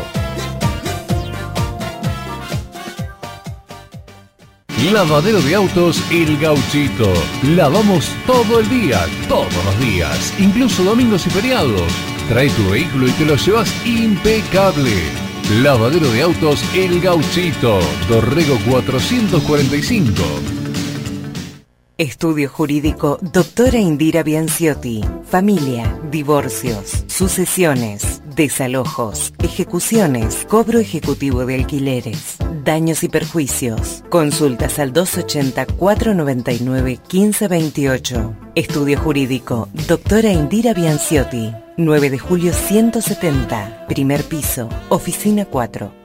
[SPEAKER 2] Lavadero de autos El Gauchito. Lavamos todo el día, todos los días, incluso domingos y feriados. Trae tu vehículo y te lo llevas impecable. Lavadero de autos El Gauchito, Dorrego 445.
[SPEAKER 15] Estudio Jurídico Doctora Indira Bianciotti. Familia, divorcios, sucesiones, desalojos, ejecuciones, cobro ejecutivo de alquileres, daños y perjuicios. Consultas al 280-499-1528. Estudio Jurídico Doctora Indira Bianciotti. 9 de julio 170. Primer piso. Oficina 4.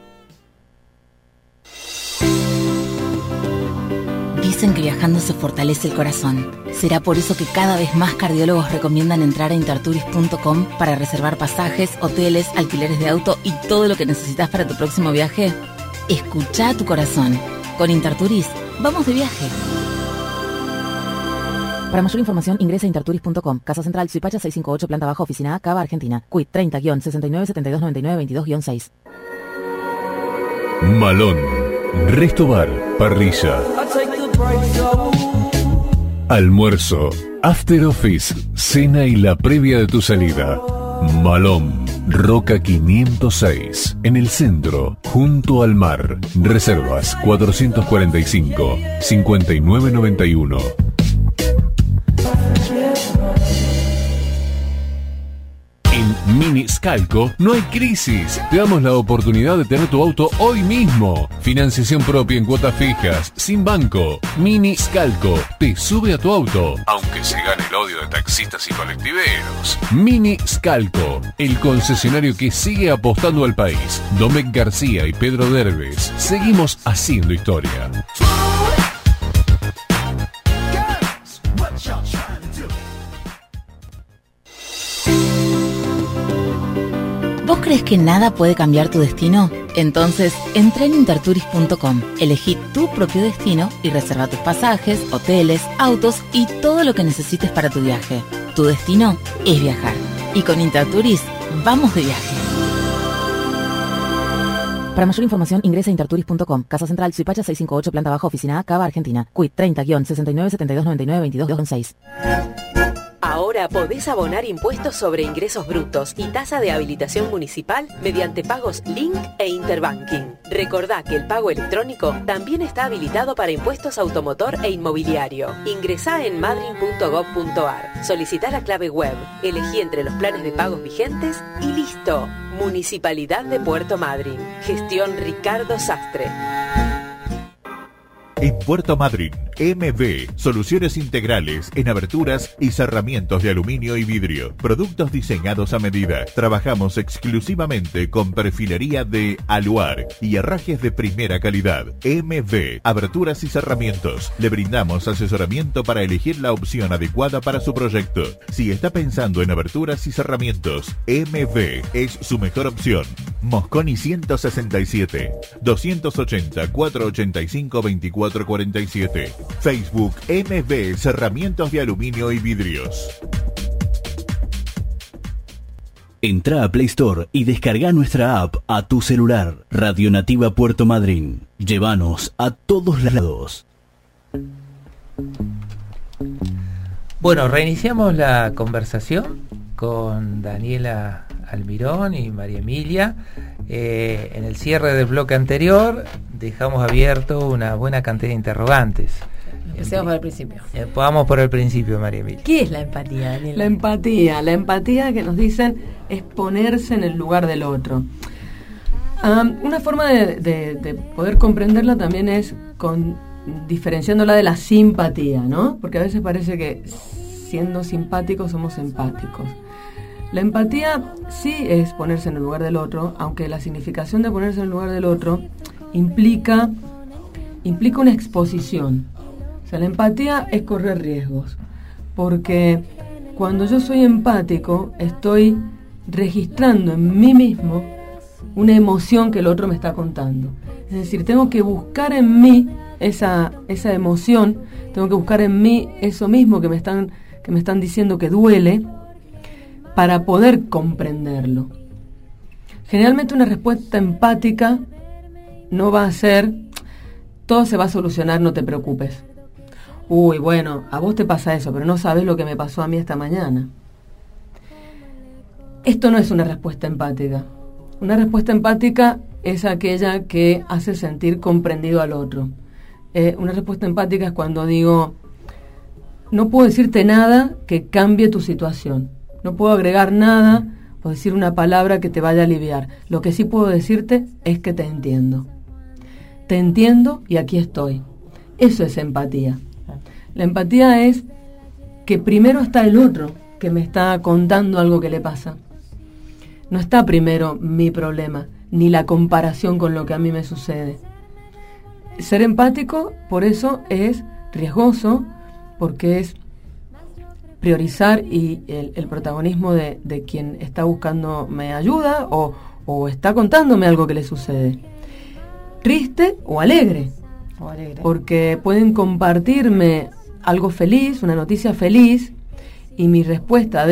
[SPEAKER 16] Dicen que viajando se fortalece el corazón. ¿Será por eso que cada vez más cardiólogos recomiendan entrar a interturis.com para reservar pasajes, hoteles, alquileres de auto y todo lo que necesitas para tu próximo viaje? Escucha a tu corazón. Con Interturis, vamos de viaje. Para mayor información ingresa a interturis.com. Casa Central, Suipacha 658, planta baja, oficina A, Cava, Argentina. CUIT 30-697299-22-6.
[SPEAKER 2] Malón, Resto Bar, Parrilla, almuerzo, after office, cena y la previa de tu salida. Malón, Roca 506, en el centro, junto al mar. Reservas 445-5991. En Mini Scalco no hay crisis. Te damos la oportunidad de tener tu auto hoy mismo. Financiación propia en cuotas fijas, sin banco. Mini Scalco te sube a tu auto, aunque se gane el odio de taxistas y colectiveros. Mini Scalco, el concesionario que sigue apostando al país. Domecq García y Pedro Derbez. Seguimos haciendo historia.
[SPEAKER 16] ¿Vos crees que nada puede cambiar tu destino? Entonces, entra en interturis.com, elegí tu propio destino y reserva tus pasajes, hoteles, autos y todo lo que necesites para tu viaje. Tu destino es viajar. Y con Interturis, vamos de viaje. Para mayor información ingresa a interturis.com. Casa Central, Suipacha 658, planta baja, oficina A, Cava, Argentina. Quit 30-6972992226.
[SPEAKER 8] Ahora podés abonar impuestos sobre ingresos brutos y tasa de habilitación municipal mediante pagos Link e Interbanking. Recordá que el pago electrónico también está habilitado para impuestos automotor e inmobiliario. Ingresá en madrin.gov.ar, solicitá la clave web, elegí entre los planes de pagos vigentes y listo. Municipalidad de Puerto Madryn. Gestión Ricardo Sastre.
[SPEAKER 12] En Puerto Madryn, MB, soluciones integrales en aberturas y cerramientos de aluminio y vidrio. Productos diseñados a medida. Trabajamos exclusivamente con perfilería de Aluar y herrajes de primera calidad. MB, aberturas y cerramientos. Le brindamos asesoramiento para elegir la opción adecuada para su proyecto. Si está pensando en aberturas y cerramientos, MB es su mejor opción. Mosconi 167, 280-485-2447. Facebook MB Cerramientos de Aluminio y Vidrios.
[SPEAKER 1] Entra a Play Store y descarga nuestra app a tu celular. Radio Nativa Puerto Madryn. Llévanos a todos lados.
[SPEAKER 3] Bueno, reiniciamos la conversación con Daniela Almirón y María Emilia. En el cierre del bloque anterior dejamos abierto una buena cantidad de interrogantes.
[SPEAKER 4] Empecemos por el principio.
[SPEAKER 3] Vamos por el principio, María Emilia.
[SPEAKER 4] ¿Qué es la empatía, Daniela?
[SPEAKER 5] La empatía que nos dicen es ponerse en el lugar del otro. Una forma de poder comprenderla también es diferenciándola de la simpatía, ¿no? Porque a veces parece que siendo simpáticos somos empáticos. La empatía sí es ponerse en el lugar del otro, aunque la significación de ponerse en el lugar del otro implica una exposición. O sea, la empatía es correr riesgos, porque cuando yo soy empático estoy registrando en mí mismo una emoción que el otro me está contando. Es decir, tengo que buscar en mí esa emoción, tengo que buscar en mí eso mismo que me están diciendo que duele, para poder comprenderlo. Generalmente una respuesta empática no va a ser todo se va a solucionar, no te preocupes. Uy, bueno, a vos te pasa eso, pero no sabes lo que me pasó a mí esta mañana. Esto no es una respuesta empática. Una respuesta empática es aquella que hace sentir comprendido al otro. Una respuesta empática es cuando digo, no puedo decirte nada que cambie tu situación. No puedo agregar nada o decir una palabra que te vaya a aliviar. Lo que sí puedo decirte es que te entiendo. Te entiendo y aquí estoy. Eso es empatía. La empatía es que primero está el otro que me está contando algo que le pasa. No está primero mi problema, ni la comparación con lo que a mí me sucede. Ser empático, por eso, es riesgoso, porque es priorizar y el protagonismo de quien está buscándome ayuda o está contándome algo que le sucede. Triste o alegre. Porque pueden compartirme algo feliz, una noticia feliz, y mi respuesta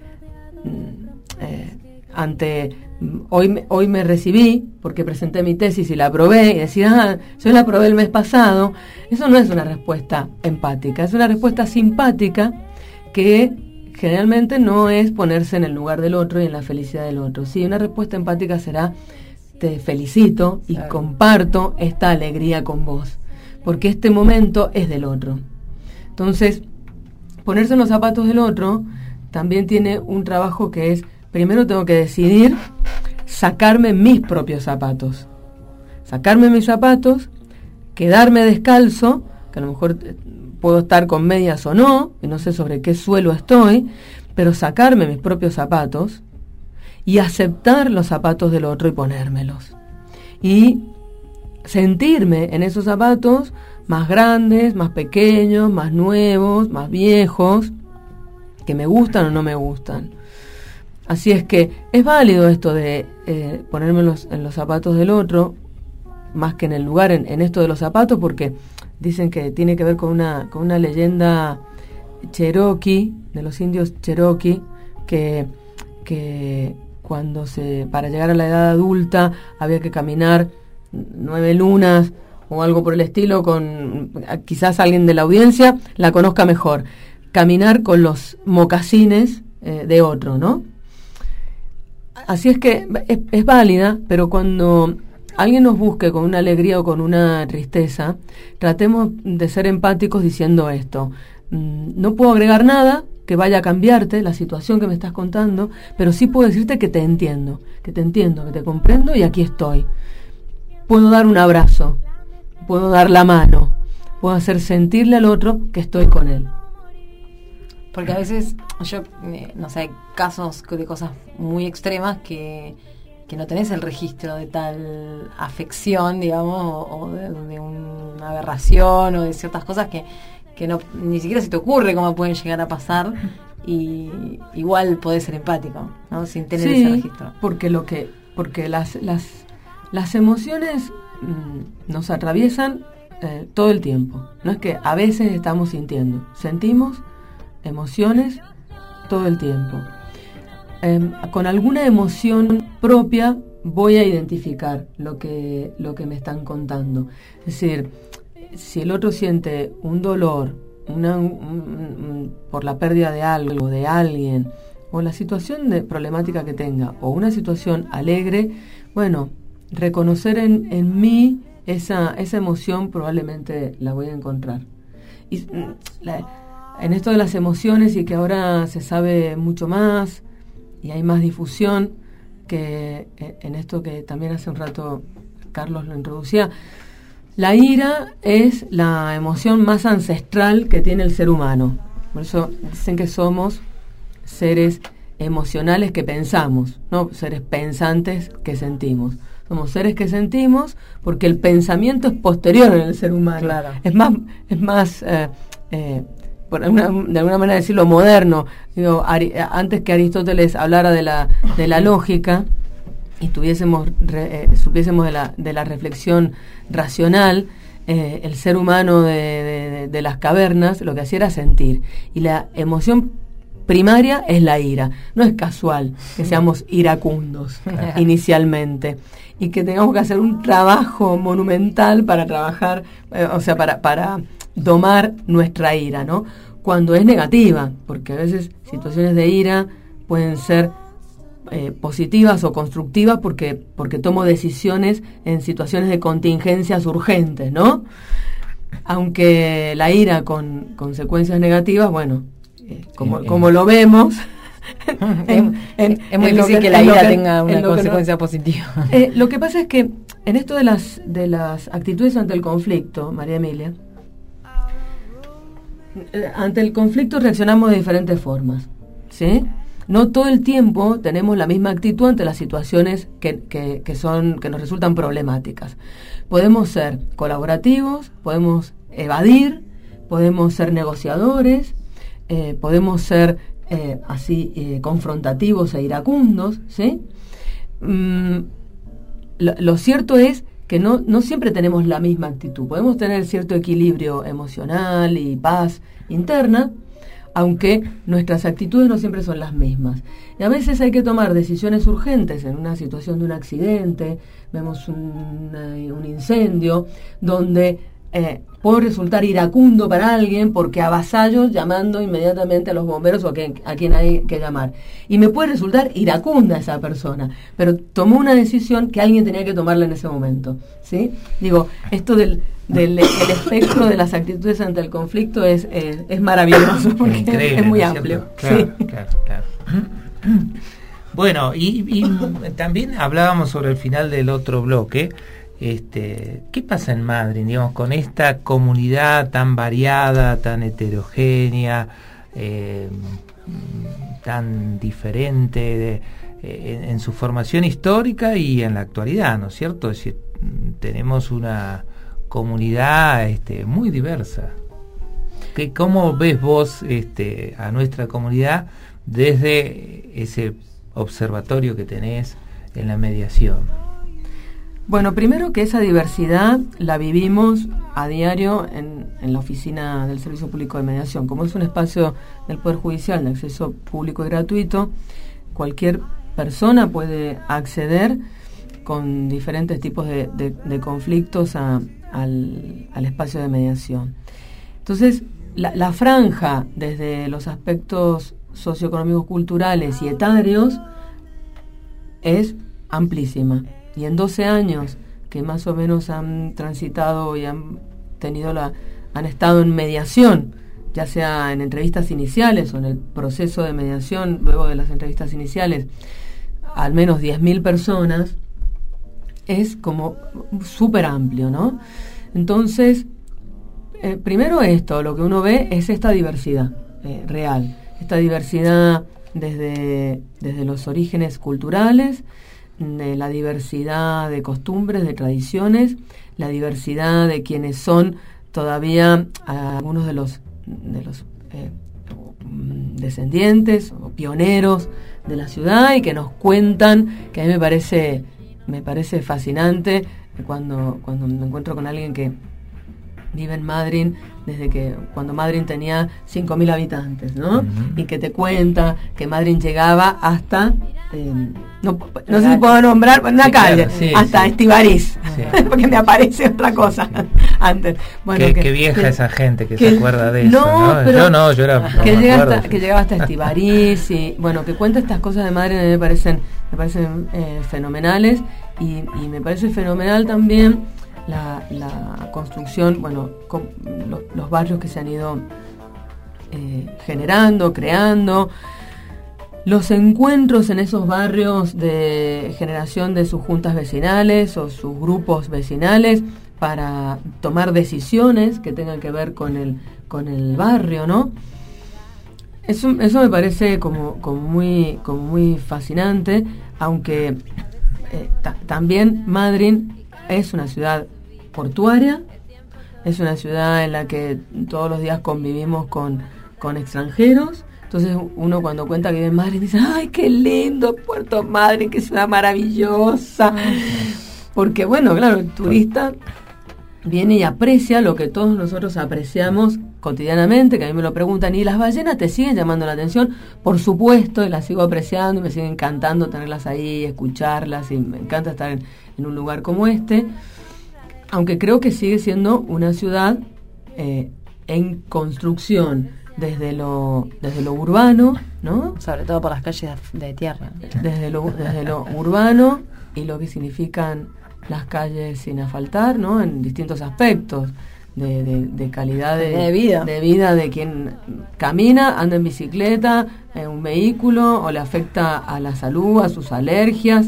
[SPEAKER 5] hoy me recibí porque presenté mi tesis y la aprobé, y decir, yo la aprobé el mes pasado, eso no es una respuesta empática, es una respuesta simpática que generalmente no es ponerse en el lugar del otro y en la felicidad del otro. Sí, una respuesta empática será, te felicito y comparto esta alegría con vos, porque este momento es del otro. Entonces, ponerse en los zapatos del otro también tiene un trabajo que es, primero tengo que decidir sacarme mis propios zapatos. Sacarme mis zapatos, quedarme descalzo, que a lo mejor puedo estar con medias o no, y no sé sobre qué suelo estoy, pero sacarme mis propios zapatos y aceptar los zapatos del otro y ponérmelos. Y sentirme en esos zapatos más grandes, más pequeños, más nuevos, más viejos, que me gustan o no me gustan. Así es que es válido esto de ponerme en los zapatos del otro, más que en el lugar, en esto de los zapatos, porque dicen que tiene que ver con una leyenda cherokee, de los indios cherokee, que cuando para llegar a la edad adulta había que caminar 9 lunas o algo por el estilo, quizás alguien de la audiencia la conozca mejor, caminar con los mocasines de otro, ¿no? Así es que es válida, pero cuando alguien nos busque con una alegría o con una tristeza, tratemos de ser empáticos diciendo esto: no puedo agregar nada que vaya a cambiarte la situación que me estás contando, pero sí puedo decirte que te entiendo, que te comprendo y aquí estoy. Puedo dar un abrazo, puedo dar la mano, puedo hacer sentirle al otro que estoy con él.
[SPEAKER 4] Porque a veces yo, no sé, hay casos de cosas muy extremas que no tenés el registro de tal afección, digamos, o de una aberración o de ciertas cosas que no, ni siquiera se te ocurre cómo pueden llegar a pasar, y igual podés ser empático, ¿no? Sin tener ese registro.
[SPEAKER 5] Porque las emociones nos atraviesan todo el tiempo. No es que a veces estamos sintiendo, sentimos emociones todo el tiempo. Con alguna emoción propia voy a identificar lo que me están contando. Es decir, si el otro siente un dolor por la pérdida de algo, de alguien, o la situación de problemática que tenga, o una situación alegre, bueno, reconocer en mí esa emoción probablemente la voy a encontrar. Y en esto de las emociones, y que ahora se sabe mucho más y hay más difusión, que en esto que también hace un rato Carlos lo introducía, la ira es la emoción más ancestral que tiene el ser humano. Por eso dicen que somos seres emocionales que pensamos, no seres pensantes que sentimos. Somos seres que sentimos porque el pensamiento es posterior en el ser humano.
[SPEAKER 4] Claro.
[SPEAKER 5] Es más de alguna manera decirlo, moderno. Digo, antes que Aristóteles hablara de la lógica y supiésemos de la reflexión racional, el ser humano de las cavernas lo que hacía era sentir, y la emoción primaria es la ira. No es casual que seamos iracundos inicialmente y que tengamos que hacer un trabajo monumental para trabajar, para domar nuestra ira, ¿no? Cuando es negativa, porque a veces situaciones de ira pueden ser positivas o constructivas porque tomo decisiones en situaciones de contingencias urgentes, ¿no? Aunque la ira con consecuencias negativas, bueno, como lo vemos,
[SPEAKER 4] es muy difícil que la ira tenga una consecuencia positiva.
[SPEAKER 5] Lo que pasa es que en esto de las actitudes ante el conflicto, María Emilia, ante el conflicto reaccionamos de diferentes formas, ¿sí? No todo el tiempo tenemos la misma actitud ante las situaciones que nos resultan problemáticas. Podemos ser colaborativos, podemos evadir, podemos ser negociadores, podemos ser confrontativos e iracundos, ¿sí? Lo cierto es que no siempre tenemos la misma actitud. Podemos tener cierto equilibrio emocional y paz interna, aunque nuestras actitudes no siempre son las mismas. Y a veces hay que tomar decisiones urgentes en una situación de un accidente, vemos un incendio, donde puedo resultar iracundo para alguien porque avasallo llamando inmediatamente a los bomberos o a quien hay que llamar. Y me puede resultar iracunda esa persona, pero tomó una decisión que alguien tenía que tomarla en ese momento, ¿sí? Digo, esto del espectro de las actitudes ante el conflicto es maravilloso, porque increíble, es muy amplio.
[SPEAKER 3] Claro,
[SPEAKER 5] sí.
[SPEAKER 3] claro. Bueno, y también hablábamos sobre el final del otro bloque. ¿Qué pasa en Madrid, digamos, con esta comunidad tan variada, tan heterogénea, tan diferente en su formación histórica y en la actualidad, ¿no es cierto? Es decir, tenemos una comunidad muy diversa. ¿Cómo ves vos a nuestra comunidad desde ese observatorio que tenés en la mediación?
[SPEAKER 5] Bueno, primero que esa diversidad la vivimos a diario en la oficina del Servicio Público de Mediación. Como es un espacio del Poder Judicial de acceso público y gratuito, cualquier persona puede acceder con diferentes tipos de conflictos al espacio de mediación. Entonces, la franja desde los aspectos socioeconómicos, culturales y etarios es amplísima. Y en 12 años que más o menos han transitado y han estado en mediación, ya sea en entrevistas iniciales o en el proceso de mediación, luego de las entrevistas iniciales, al menos 10.000 personas, es como súper amplio, ¿no? Entonces, primero esto, lo que uno ve es esta diversidad real, esta diversidad desde los orígenes culturales, de la diversidad de costumbres, de tradiciones, la diversidad de quienes son todavía algunos de los descendientes o pioneros de la ciudad, y que nos cuentan, que a mí me parece fascinante cuando me encuentro con alguien que vive en Madryn desde cuando Madryn tenía 5.000 habitantes, ¿no? Uh-huh. Y que te cuenta que Madryn llegaba hasta no sé si puedo nombrar una calle, claro, hasta Estivariz, porque me aparece otra cosa antes. Bueno,
[SPEAKER 3] qué vieja esa gente que se acuerda de eso, ¿no?
[SPEAKER 5] Pero
[SPEAKER 3] yo era
[SPEAKER 5] que llegaba hasta Estivariz, y bueno, que cuenta estas cosas de Madryn me parecen fenomenales, y me parece fenomenal también la construcción, bueno, con los barrios que se han ido generando, creando, los encuentros en esos barrios de generación de sus juntas vecinales o sus grupos vecinales para tomar decisiones que tengan que ver con el barrio, ¿no? Eso me parece como muy fascinante, aunque también Madryn es una ciudad portuaria, es una ciudad en la que todos los días convivimos con extranjeros. Entonces uno cuando cuenta que vive en Madryn dice, ¡ay, qué lindo Puerto Madryn, qué ciudad maravillosa! Porque bueno, claro, el turista viene y aprecia lo que todos nosotros apreciamos cotidianamente, que a mí me lo preguntan, ¿y las ballenas te siguen llamando la atención? Por supuesto, y las sigo apreciando, y me sigue encantando tenerlas ahí, escucharlas, y me encanta estar en un lugar como este, aunque creo que sigue siendo una ciudad en construcción desde lo urbano, ¿no?
[SPEAKER 4] Sobre todo por las calles de tierra.
[SPEAKER 5] Desde lo urbano y lo que significan las calles sin asfaltar, ¿no? En distintos aspectos de calidad de vida de quien camina, anda en bicicleta, en un vehículo, o le afecta a la salud, a sus alergias.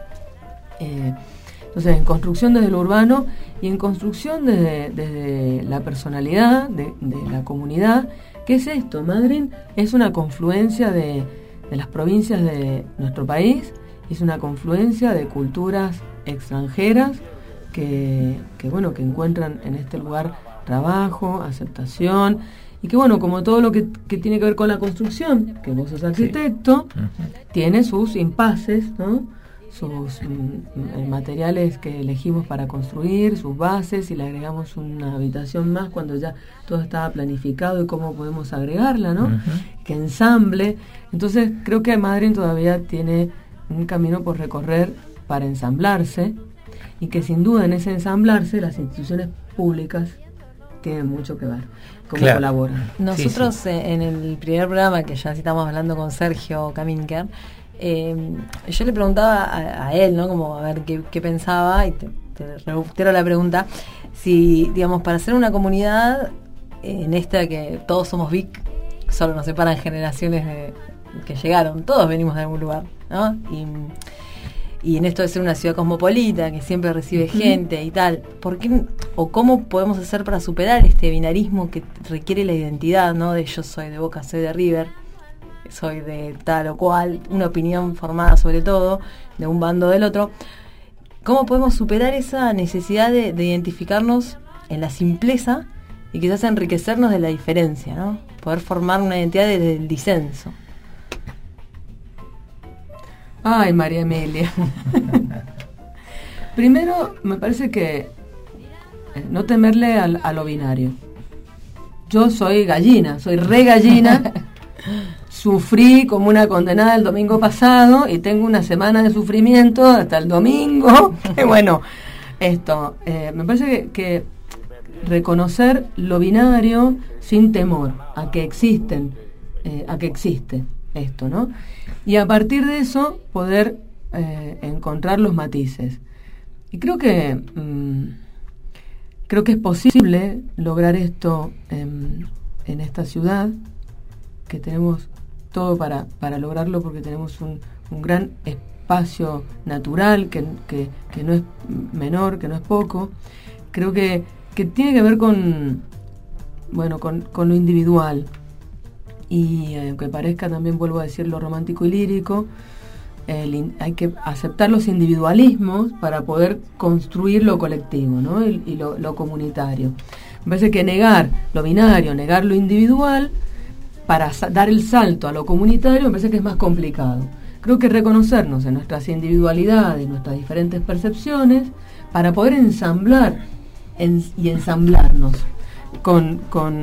[SPEAKER 5] Entonces, en construcción desde lo urbano y en construcción desde la personalidad de la comunidad. ¿Qué es esto? Madryn es una confluencia de las provincias de nuestro país, es una confluencia de culturas extranjeras que encuentran en este lugar trabajo, aceptación, y que bueno, como todo lo que tiene que ver con la construcción, que vos sos arquitecto, tiene sus impases, ¿no? Sus materiales que elegimos para construir, sus bases, y le agregamos una habitación más cuando ya todo estaba planificado y cómo podemos agregarla, ¿no? Que ensamble. Entonces creo que Madryn todavía tiene un camino por recorrer para ensamblarse, y que sin duda en ese ensamblarse las instituciones públicas tienen mucho que ver, cómo colaboran.
[SPEAKER 4] Nosotros en el primer programa, que ya estamos hablando con Sergio Kaminker, yo le preguntaba a él, ¿no? Como a ver qué pensaba, y te reitero la pregunta, si, digamos, para ser una comunidad en esta que todos somos VIC, solo nos separan generaciones que llegaron, todos venimos de algún lugar, ¿no? Y en esto de ser una ciudad cosmopolita, que siempre recibe gente y tal, ¿por qué o cómo podemos hacer para superar este binarismo que requiere la identidad, ¿no? De yo soy de Boca, soy de River, soy de tal o cual, una opinión formada sobre todo de un bando o del otro? ¿Cómo podemos superar esa necesidad de identificarnos en la simpleza y quizás enriquecernos de la diferencia, ¿no? Poder formar una identidad desde el disenso.
[SPEAKER 5] Ay, María Emilia. Primero, me parece que no temerle a lo binario. Yo soy gallina, soy re gallina. Sufrí como una condenada el domingo pasado y tengo una semana de sufrimiento hasta el domingo. Que bueno, esto, me parece que reconocer lo binario sin temor a que existe esto, ¿no? Y a partir de eso poder encontrar los matices. Y creo que es posible lograr esto en esta ciudad, que tenemos todo para lograrlo, porque tenemos un gran espacio natural que no es menor, que no es poco. Creo que tiene que ver con lo individual, y aunque parezca, también vuelvo a decir, lo romántico y lírico, hay que aceptar los individualismos para poder construir lo colectivo, ¿no? y lo comunitario. Me parece que negar lo binario, negar lo individual para dar el salto a lo comunitario, me parece que es más complicado. Creo que reconocernos en nuestras individualidades, nuestras diferentes percepciones, para poder ensamblar y ensamblarnos con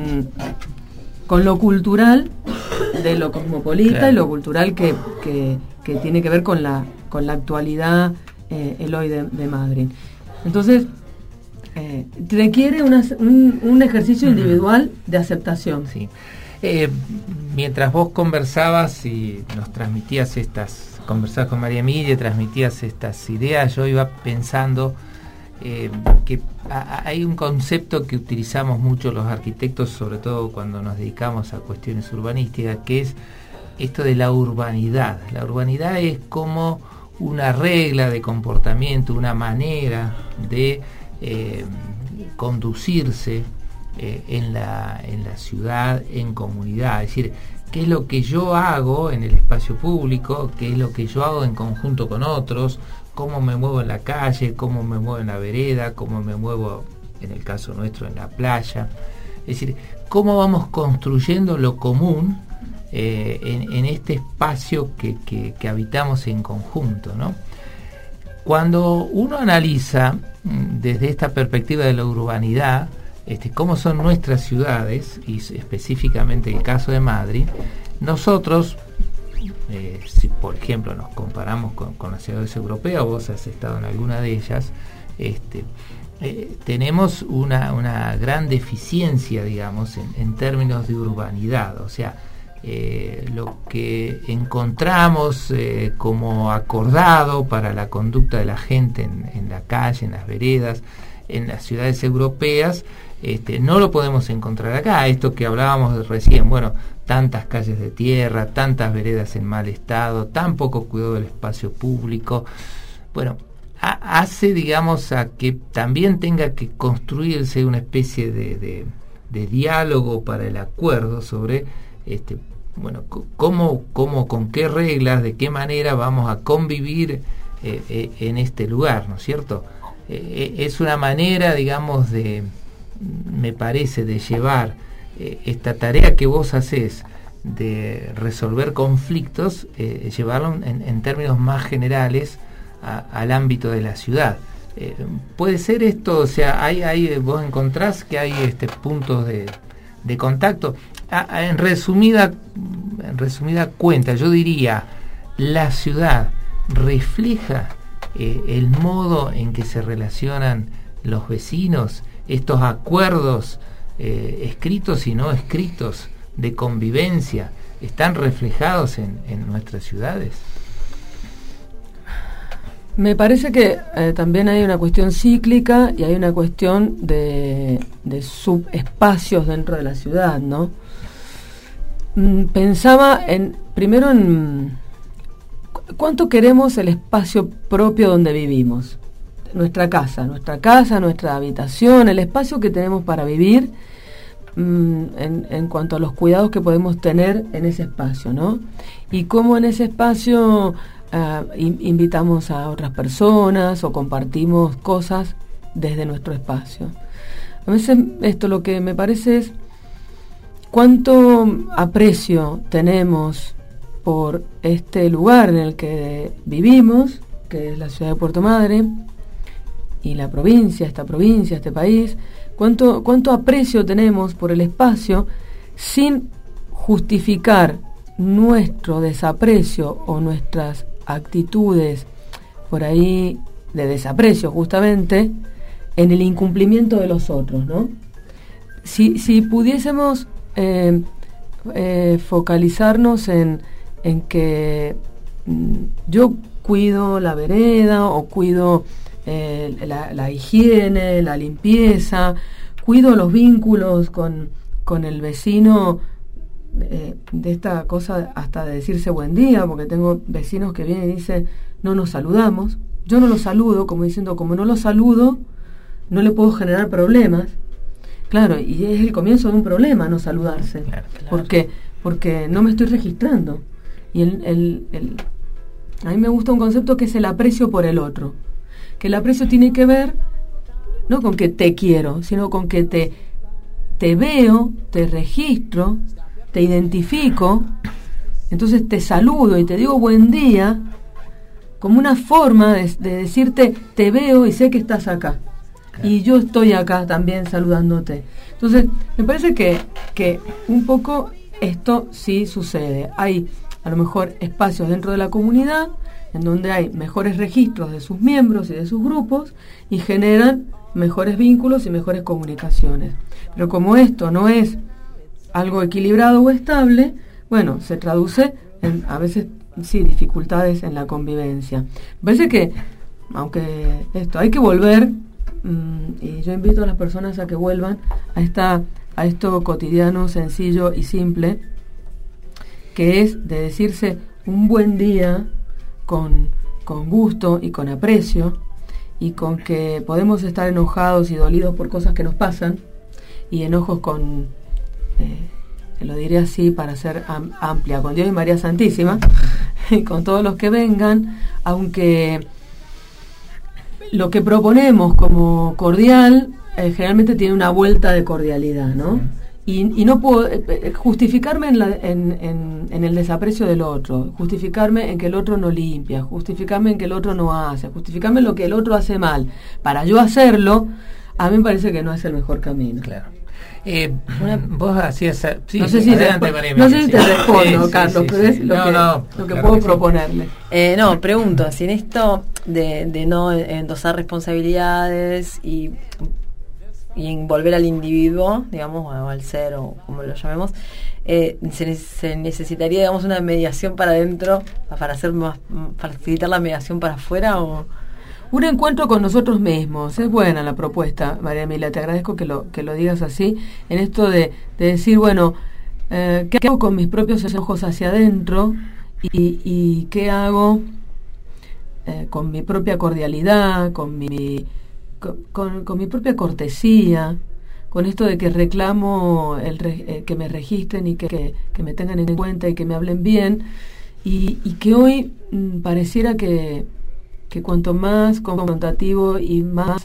[SPEAKER 5] lo cultural de lo cosmopolita, claro, y lo cultural que tiene que ver con la actualidad hoy de Madrid. Entonces, requiere un ejercicio individual de aceptación.
[SPEAKER 3] Sí. Mientras vos conversabas y nos transmitías conversabas con María Emilia, transmitías estas ideas, yo iba pensando que hay un concepto que utilizamos mucho los arquitectos, sobre todo cuando nos dedicamos a cuestiones urbanísticas, que es esto de la urbanidad. La urbanidad es como una regla de comportamiento, una manera de conducirse en la ciudad, en comunidad. Es decir, qué es lo que yo hago en el espacio público, qué es lo que yo hago en conjunto con otros, cómo me muevo en la calle, cómo me muevo en la vereda, cómo me muevo, en el caso nuestro, en la playa. Es decir, cómo vamos construyendo lo común en este espacio que habitamos en conjunto, ¿no? Cuando uno analiza desde esta perspectiva de la urbanidad, cómo son nuestras ciudades, y específicamente el caso de Madrid, nosotros, si por ejemplo nos comparamos con las ciudades europeas, vos has estado en alguna de ellas, tenemos una gran deficiencia, digamos, en términos de urbanidad. O sea, lo que encontramos como acordado para la conducta de la gente en la calle, en las veredas, en las ciudades europeas, no lo podemos encontrar acá. Esto que hablábamos recién, bueno, tantas calles de tierra, tantas veredas en mal estado, tan poco cuidado del espacio público, bueno, hace, digamos, a que también tenga que construirse una especie de diálogo para el acuerdo sobre bueno, cómo, con qué reglas, de qué manera vamos a convivir en este lugar, ¿no es cierto? Es una manera, digamos, me parece, de llevar esta tarea que vos hacés de resolver conflictos, llevarlo en términos más generales al ámbito de la ciudad. Puede ser esto, o sea, vos encontrás que hay puntos de contacto. En resumida cuenta, yo diría, la ciudad refleja el modo en que se relacionan los vecinos, estos acuerdos escritos y no escritos de convivencia, ¿están reflejados en nuestras ciudades?
[SPEAKER 5] Me parece que también hay una cuestión cíclica y hay una cuestión de subespacios dentro de la ciudad, ¿no? Pensaba primero en cuánto queremos el espacio propio donde vivimos. Nuestra casa, nuestra habitación, el espacio que tenemos para vivir, en cuanto a los cuidados que podemos tener en ese espacio, ¿no? Y cómo en ese espacio invitamos a otras personas o compartimos cosas desde nuestro espacio. A veces esto lo que me parece es cuánto aprecio tenemos por este lugar en el que vivimos, que es la ciudad de Puerto Madryn, y la provincia, este país, cuánto aprecio tenemos por el espacio, sin justificar nuestro desaprecio o nuestras actitudes por ahí de desaprecio justamente en el incumplimiento de los otros, ¿no? Si pudiésemos focalizarnos en que yo cuido la vereda o cuido la higiene, la limpieza, cuido los vínculos con el vecino, de esta cosa hasta de decirse buen día, porque tengo vecinos que vienen y dicen no nos saludamos, yo no los saludo, como diciendo, como no los saludo no le puedo generar problemas. Claro, y es el comienzo de un problema no saludarse, claro. Porque no me estoy registrando. Y a mí me gusta un concepto que es el aprecio por el otro, que el aprecio tiene que ver no con que te quiero, sino con que te veo, te registro, te identifico, entonces te saludo y te digo buen día, como una forma de decirte te veo y sé que estás acá. Claro. Y yo estoy acá también saludándote. Entonces, me parece que un poco esto sí sucede. Hay a lo mejor espacios dentro de la comunidad en donde hay mejores registros de sus miembros y de sus grupos y generan mejores vínculos y mejores comunicaciones. Pero como esto no es algo equilibrado o estable, bueno, se traduce en, a veces, sí, dificultades en la convivencia. Me parece que, aunque esto hay que volver, y yo invito a las personas a que vuelvan a esto cotidiano, sencillo y simple, que es de decirse un buen día con gusto y con aprecio, y con que podemos estar enojados y dolidos por cosas que nos pasan, y enojos con, lo diré así para ser amplia, con Dios y María Santísima, y con todos los que vengan, aunque lo que proponemos como cordial generalmente tiene una vuelta de cordialidad, ¿no? Y no puedo justificarme en el desaprecio del otro, justificarme en que el otro no limpia, justificarme en que el otro no hace, justificarme en lo que el otro hace mal. Para yo hacerlo, a mí me parece que no es el mejor camino.
[SPEAKER 3] Claro. Vos hacías... Sí,
[SPEAKER 5] no sé si te respondo, sí, Carlos, pero es lo que puedo proponerle.
[SPEAKER 4] Pregunto, si en esto de no endosar responsabilidades y envolver al individuo, digamos, o al ser, o como lo llamemos, se necesitaría, digamos, una mediación para adentro, para facilitar la mediación para afuera, o...
[SPEAKER 5] Un encuentro con nosotros mismos. Es buena la propuesta, María Emilia, te agradezco que lo digas así, en esto de decir, bueno, ¿qué hago con mis propios enojos hacia adentro? Y ¿qué hago con mi propia cordialidad, con mi propia cortesía, con esto de que reclamo que me registren y que me tengan en cuenta y que me hablen bien, y que hoy pareciera que cuanto más confrontativo y más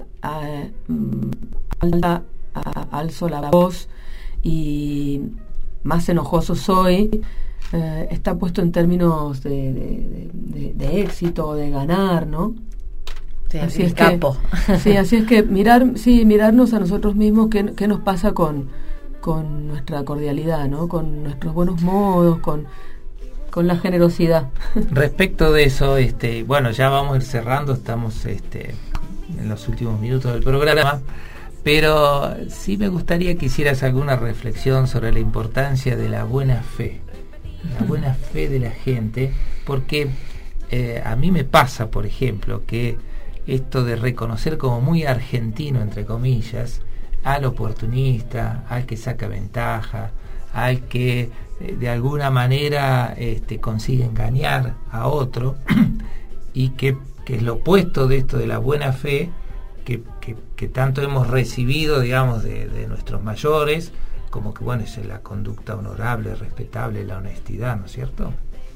[SPEAKER 5] alzo la voz y más enojoso soy, está puesto en términos de éxito, de ganar, ¿no?
[SPEAKER 4] Sí, así es campo.
[SPEAKER 5] Así es que mirarnos a nosotros mismos, qué nos pasa con nuestra cordialidad, ¿no? Con nuestros buenos modos, con la generosidad.
[SPEAKER 3] Respecto de eso, bueno, ya vamos a ir cerrando, estamos en los últimos minutos del programa, pero sí me gustaría que hicieras alguna reflexión sobre la importancia de la buena fe de la gente, porque a mí me pasa, por ejemplo, que esto de reconocer como muy argentino, entre comillas, al oportunista, al que saca ventaja, al que de alguna manera consigue engañar a otro, y que es lo opuesto de esto de la buena fe que tanto hemos recibido, digamos, de nuestros mayores, como que, bueno, es la conducta honorable, respetable, la honestidad, ¿no es cierto?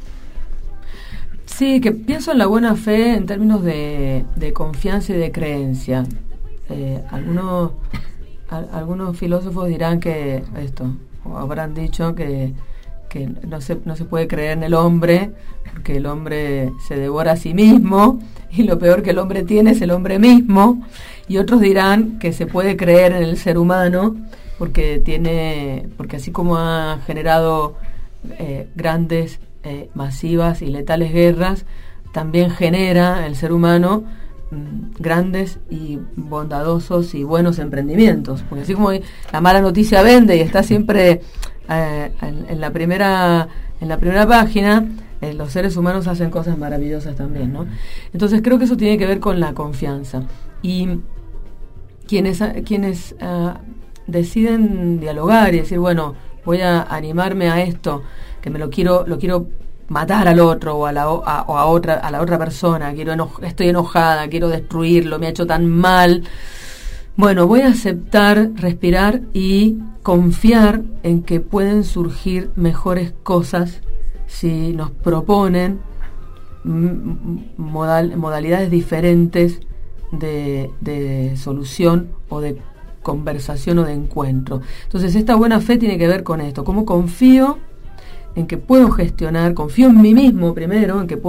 [SPEAKER 5] Sí, que pienso en la buena fe en términos de confianza y de creencia. Algunos filósofos dirán que o habrán dicho que no se puede creer en el hombre, porque el hombre se devora a sí mismo, y lo peor que el hombre tiene es el hombre mismo. Y otros dirán que se puede creer en el ser humano, porque así como ha generado grandes, masivas y letales guerras, también genera el ser humano grandes y bondadosos y buenos emprendimientos, porque así como la mala noticia vende y está siempre en la primera página, los seres humanos hacen cosas maravillosas también, ¿no? Entonces creo que eso tiene que ver con la confianza, y quienes deciden dialogar y decir, bueno, voy a animarme a esto, que lo quiero matar al otro o a la otra persona, estoy enojada, quiero destruirlo, me ha hecho tan mal. Bueno, voy a aceptar, respirar y confiar en que pueden surgir mejores cosas si nos proponen modalidades diferentes de solución o de conversación o de encuentro. Entonces esta buena fe tiene que ver con esto, cómo confío en que puedo gestionar, confío en mí mismo primero, en que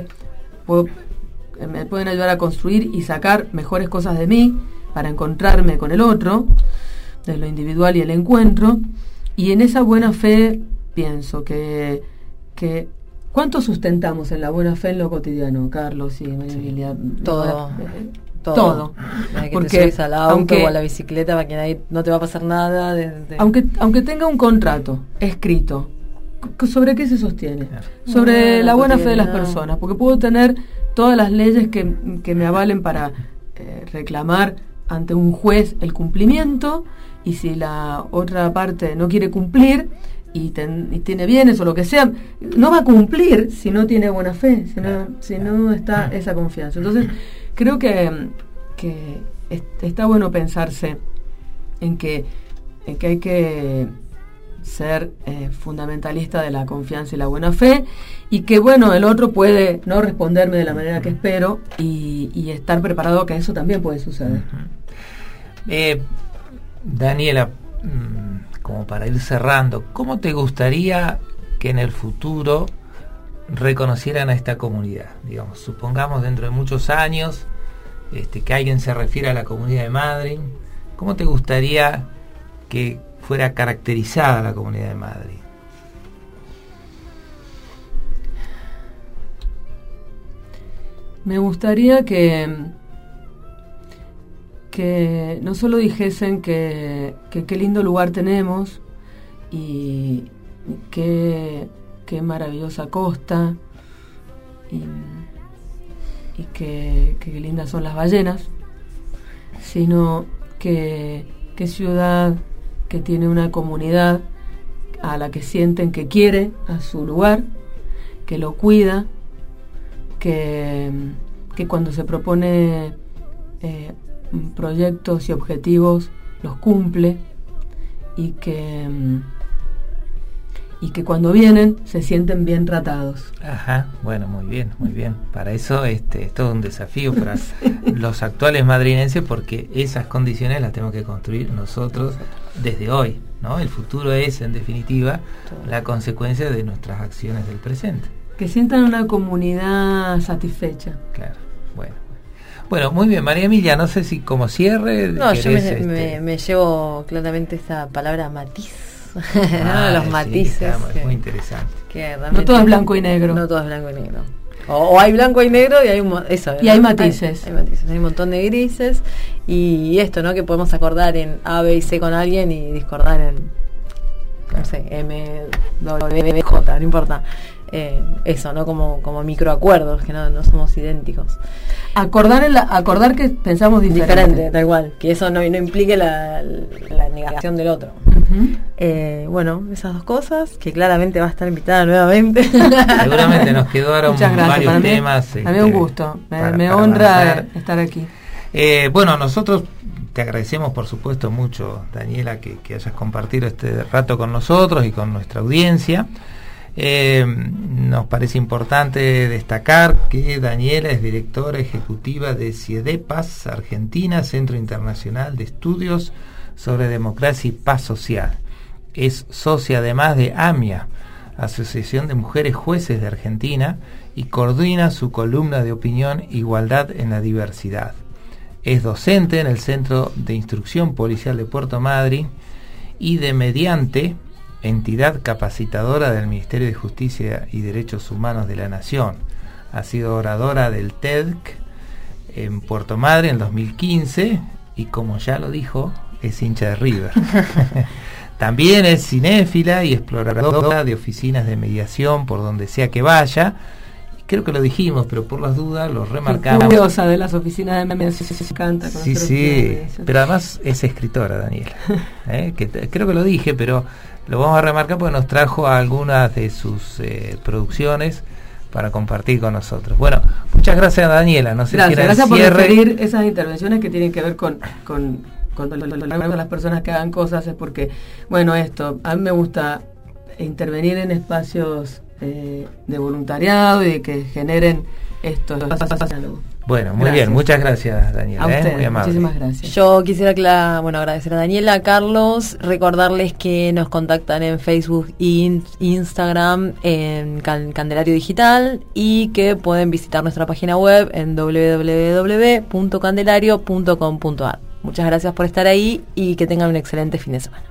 [SPEAKER 5] me pueden ayudar a construir y sacar mejores cosas de mí para encontrarme con el otro, de lo individual y el encuentro. Y en esa buena fe pienso que ¿cuánto sustentamos en la buena fe en lo cotidiano, Carlos y María Emilia? Todo.
[SPEAKER 4] Porque te subes al auto o a la bicicleta para que nadie, no te va a pasar nada.
[SPEAKER 5] Aunque tenga un contrato escrito, ¿sobre qué se sostiene? Sobre la buena fe de las personas, porque puedo tener todas las leyes que me avalen para reclamar ante un juez el cumplimiento, y si la otra parte no quiere cumplir y tiene bienes o lo que sea, no va a cumplir si no tiene buena fe, si no está esa confianza. Entonces creo que está bueno pensarse en que hay que ser fundamentalista de la confianza y la buena fe, y que bueno, el otro puede no responderme de la manera que espero, y estar preparado a que eso también puede suceder.
[SPEAKER 3] Daniela, como para ir cerrando, ¿cómo te gustaría que en el futuro reconocieran a esta comunidad? Digamos, supongamos dentro de muchos años que alguien se refiere a la comunidad de Madryn, ¿cómo te gustaría que fuera caracterizada la comunidad de Madryn?
[SPEAKER 5] Me gustaría que no solo dijesen que qué lindo lugar tenemos y qué maravillosa costa y qué lindas son las ballenas, sino que ciudad que tiene una comunidad a la que sienten que quiere a su lugar, que lo cuida, que cuando se propone proyectos y objetivos los cumple, y que cuando vienen se sienten bien tratados.
[SPEAKER 3] Ajá, bueno, muy bien. Para eso esto es un desafío para los actuales madrinenses, porque esas condiciones las tenemos que construir nosotros desde hoy, ¿no? El futuro es, en definitiva, la consecuencia de nuestras acciones del presente.
[SPEAKER 5] Que sientan una comunidad satisfecha.
[SPEAKER 3] Claro, bueno, muy bien, María Emilia, no sé si como cierre...
[SPEAKER 4] No, yo me llevo claramente esta palabra matiz. Los matices.
[SPEAKER 3] Sí, muy interesante.
[SPEAKER 5] No todo es blanco y negro.
[SPEAKER 4] No todo es blanco y negro. O hay blanco y negro y hay
[SPEAKER 5] hay matices.
[SPEAKER 4] Hay un montón de grises, y esto, ¿no? Que podemos acordar en A, B y C con alguien y discordar en, no sé, M, W, J, no importa. Eso, ¿no? Como microacuerdos, que no somos idénticos.
[SPEAKER 5] Acordar que pensamos diferente,
[SPEAKER 4] tal cual, que eso no implique la negación del otro.
[SPEAKER 5] Uh-huh.
[SPEAKER 4] Bueno, esas dos cosas, que claramente va a estar invitada nuevamente.
[SPEAKER 3] Seguramente nos quedaron varios temas.
[SPEAKER 5] A mí un gusto, me honra estar aquí.
[SPEAKER 3] Bueno, nosotros te agradecemos, por supuesto, mucho, Daniela, que hayas compartido este rato con nosotros y con nuestra audiencia. Nos parece importante destacar que Daniela es directora ejecutiva de CIEDEPAS Argentina, Centro Internacional de Estudios sobre Democracia y Paz Social. Es socia además de AMIA, Asociación de Mujeres Jueces de Argentina, y coordina su columna de opinión Igualdad en la Diversidad. Es docente en el Centro de Instrucción Policial de Puerto Madryn y de Mediante, entidad capacitadora del Ministerio de Justicia y Derechos Humanos de la Nación. Ha sido oradora del TEDC en Puerto Madryn en 2015 y, como ya lo dijo, es hincha de River. También es cinéfila y exploradora de oficinas de mediación por donde sea que vaya. Creo que lo dijimos, pero por las dudas lo remarcamos.
[SPEAKER 5] Curiosa de las oficinas de mediación, se canta.
[SPEAKER 3] Sí, pero además es escritora, Daniela. Que creo que lo dije, pero lo vamos a remarcar porque nos trajo algunas de sus producciones para compartir con nosotros. Bueno, muchas gracias, Daniela. No sé,
[SPEAKER 5] gracias por referir esas intervenciones que tienen que ver con cuando las personas que hagan cosas, es porque, bueno, a mí me gusta intervenir en espacios de voluntariado y de que generen estos espacios.
[SPEAKER 3] Bueno, muy bien, muchas gracias, Daniela.
[SPEAKER 5] A ustedes,
[SPEAKER 3] muy amable.
[SPEAKER 5] Muchísimas gracias.
[SPEAKER 4] Yo quisiera agradecer a Daniela, a Carlos, recordarles que nos contactan en Facebook e Instagram en Candelario Digital y que pueden visitar nuestra página web en www.candelario.com.ar. Muchas gracias por estar ahí y que tengan un excelente fin de semana.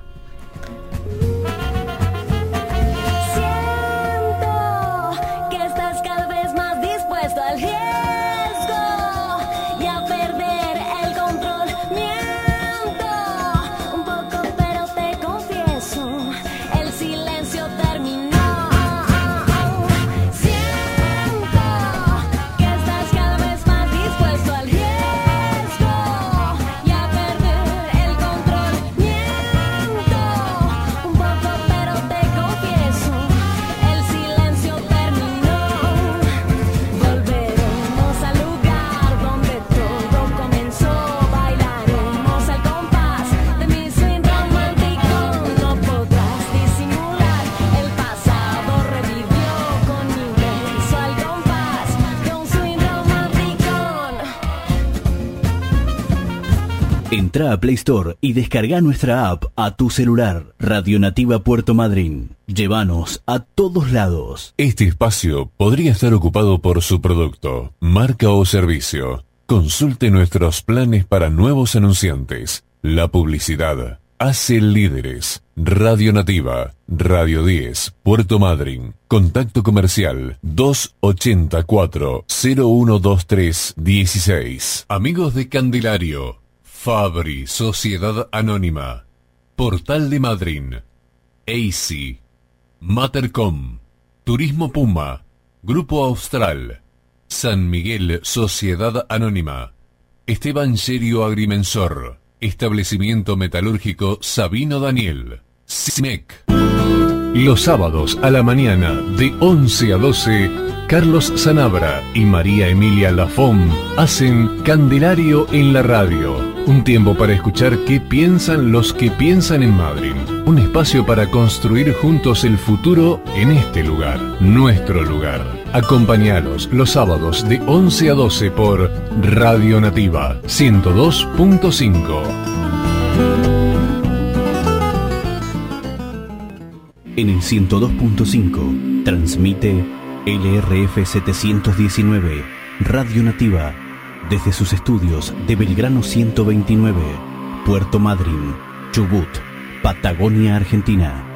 [SPEAKER 1] Entra a Play Store y descarga nuestra app a tu celular. Radio Nativa Puerto Madryn. Llévanos a todos lados.
[SPEAKER 2] Este espacio podría estar ocupado por su producto, marca o servicio. Consulte nuestros planes para nuevos anunciantes. La publicidad hace líderes. Radio Nativa, Radio 10, Puerto Madryn. Contacto comercial 284-0123-16. Amigos de Candelario, Fabri, Sociedad Anónima, Portal de Madryn, AC, Matercom, Turismo Puma, Grupo Austral, San Miguel, Sociedad Anónima, Esteban Yerio Agrimensor, Establecimiento Metalúrgico Sabino Daniel, CIMEC. Los sábados a la mañana de 11 a 12, Carlos Sanabra y María Emilia Lafón hacen Candelario en la radio. Un tiempo para escuchar qué piensan los que piensan en Madryn. Un espacio para construir juntos el futuro en este lugar, nuestro lugar. Acompáñalos los sábados de 11 a 12 por Radio Nativa 102.5.
[SPEAKER 1] En el 102.5 transmite LRF 719, Radio Nativa, desde sus estudios de Belgrano 129, Puerto Madryn, Chubut, Patagonia, Argentina.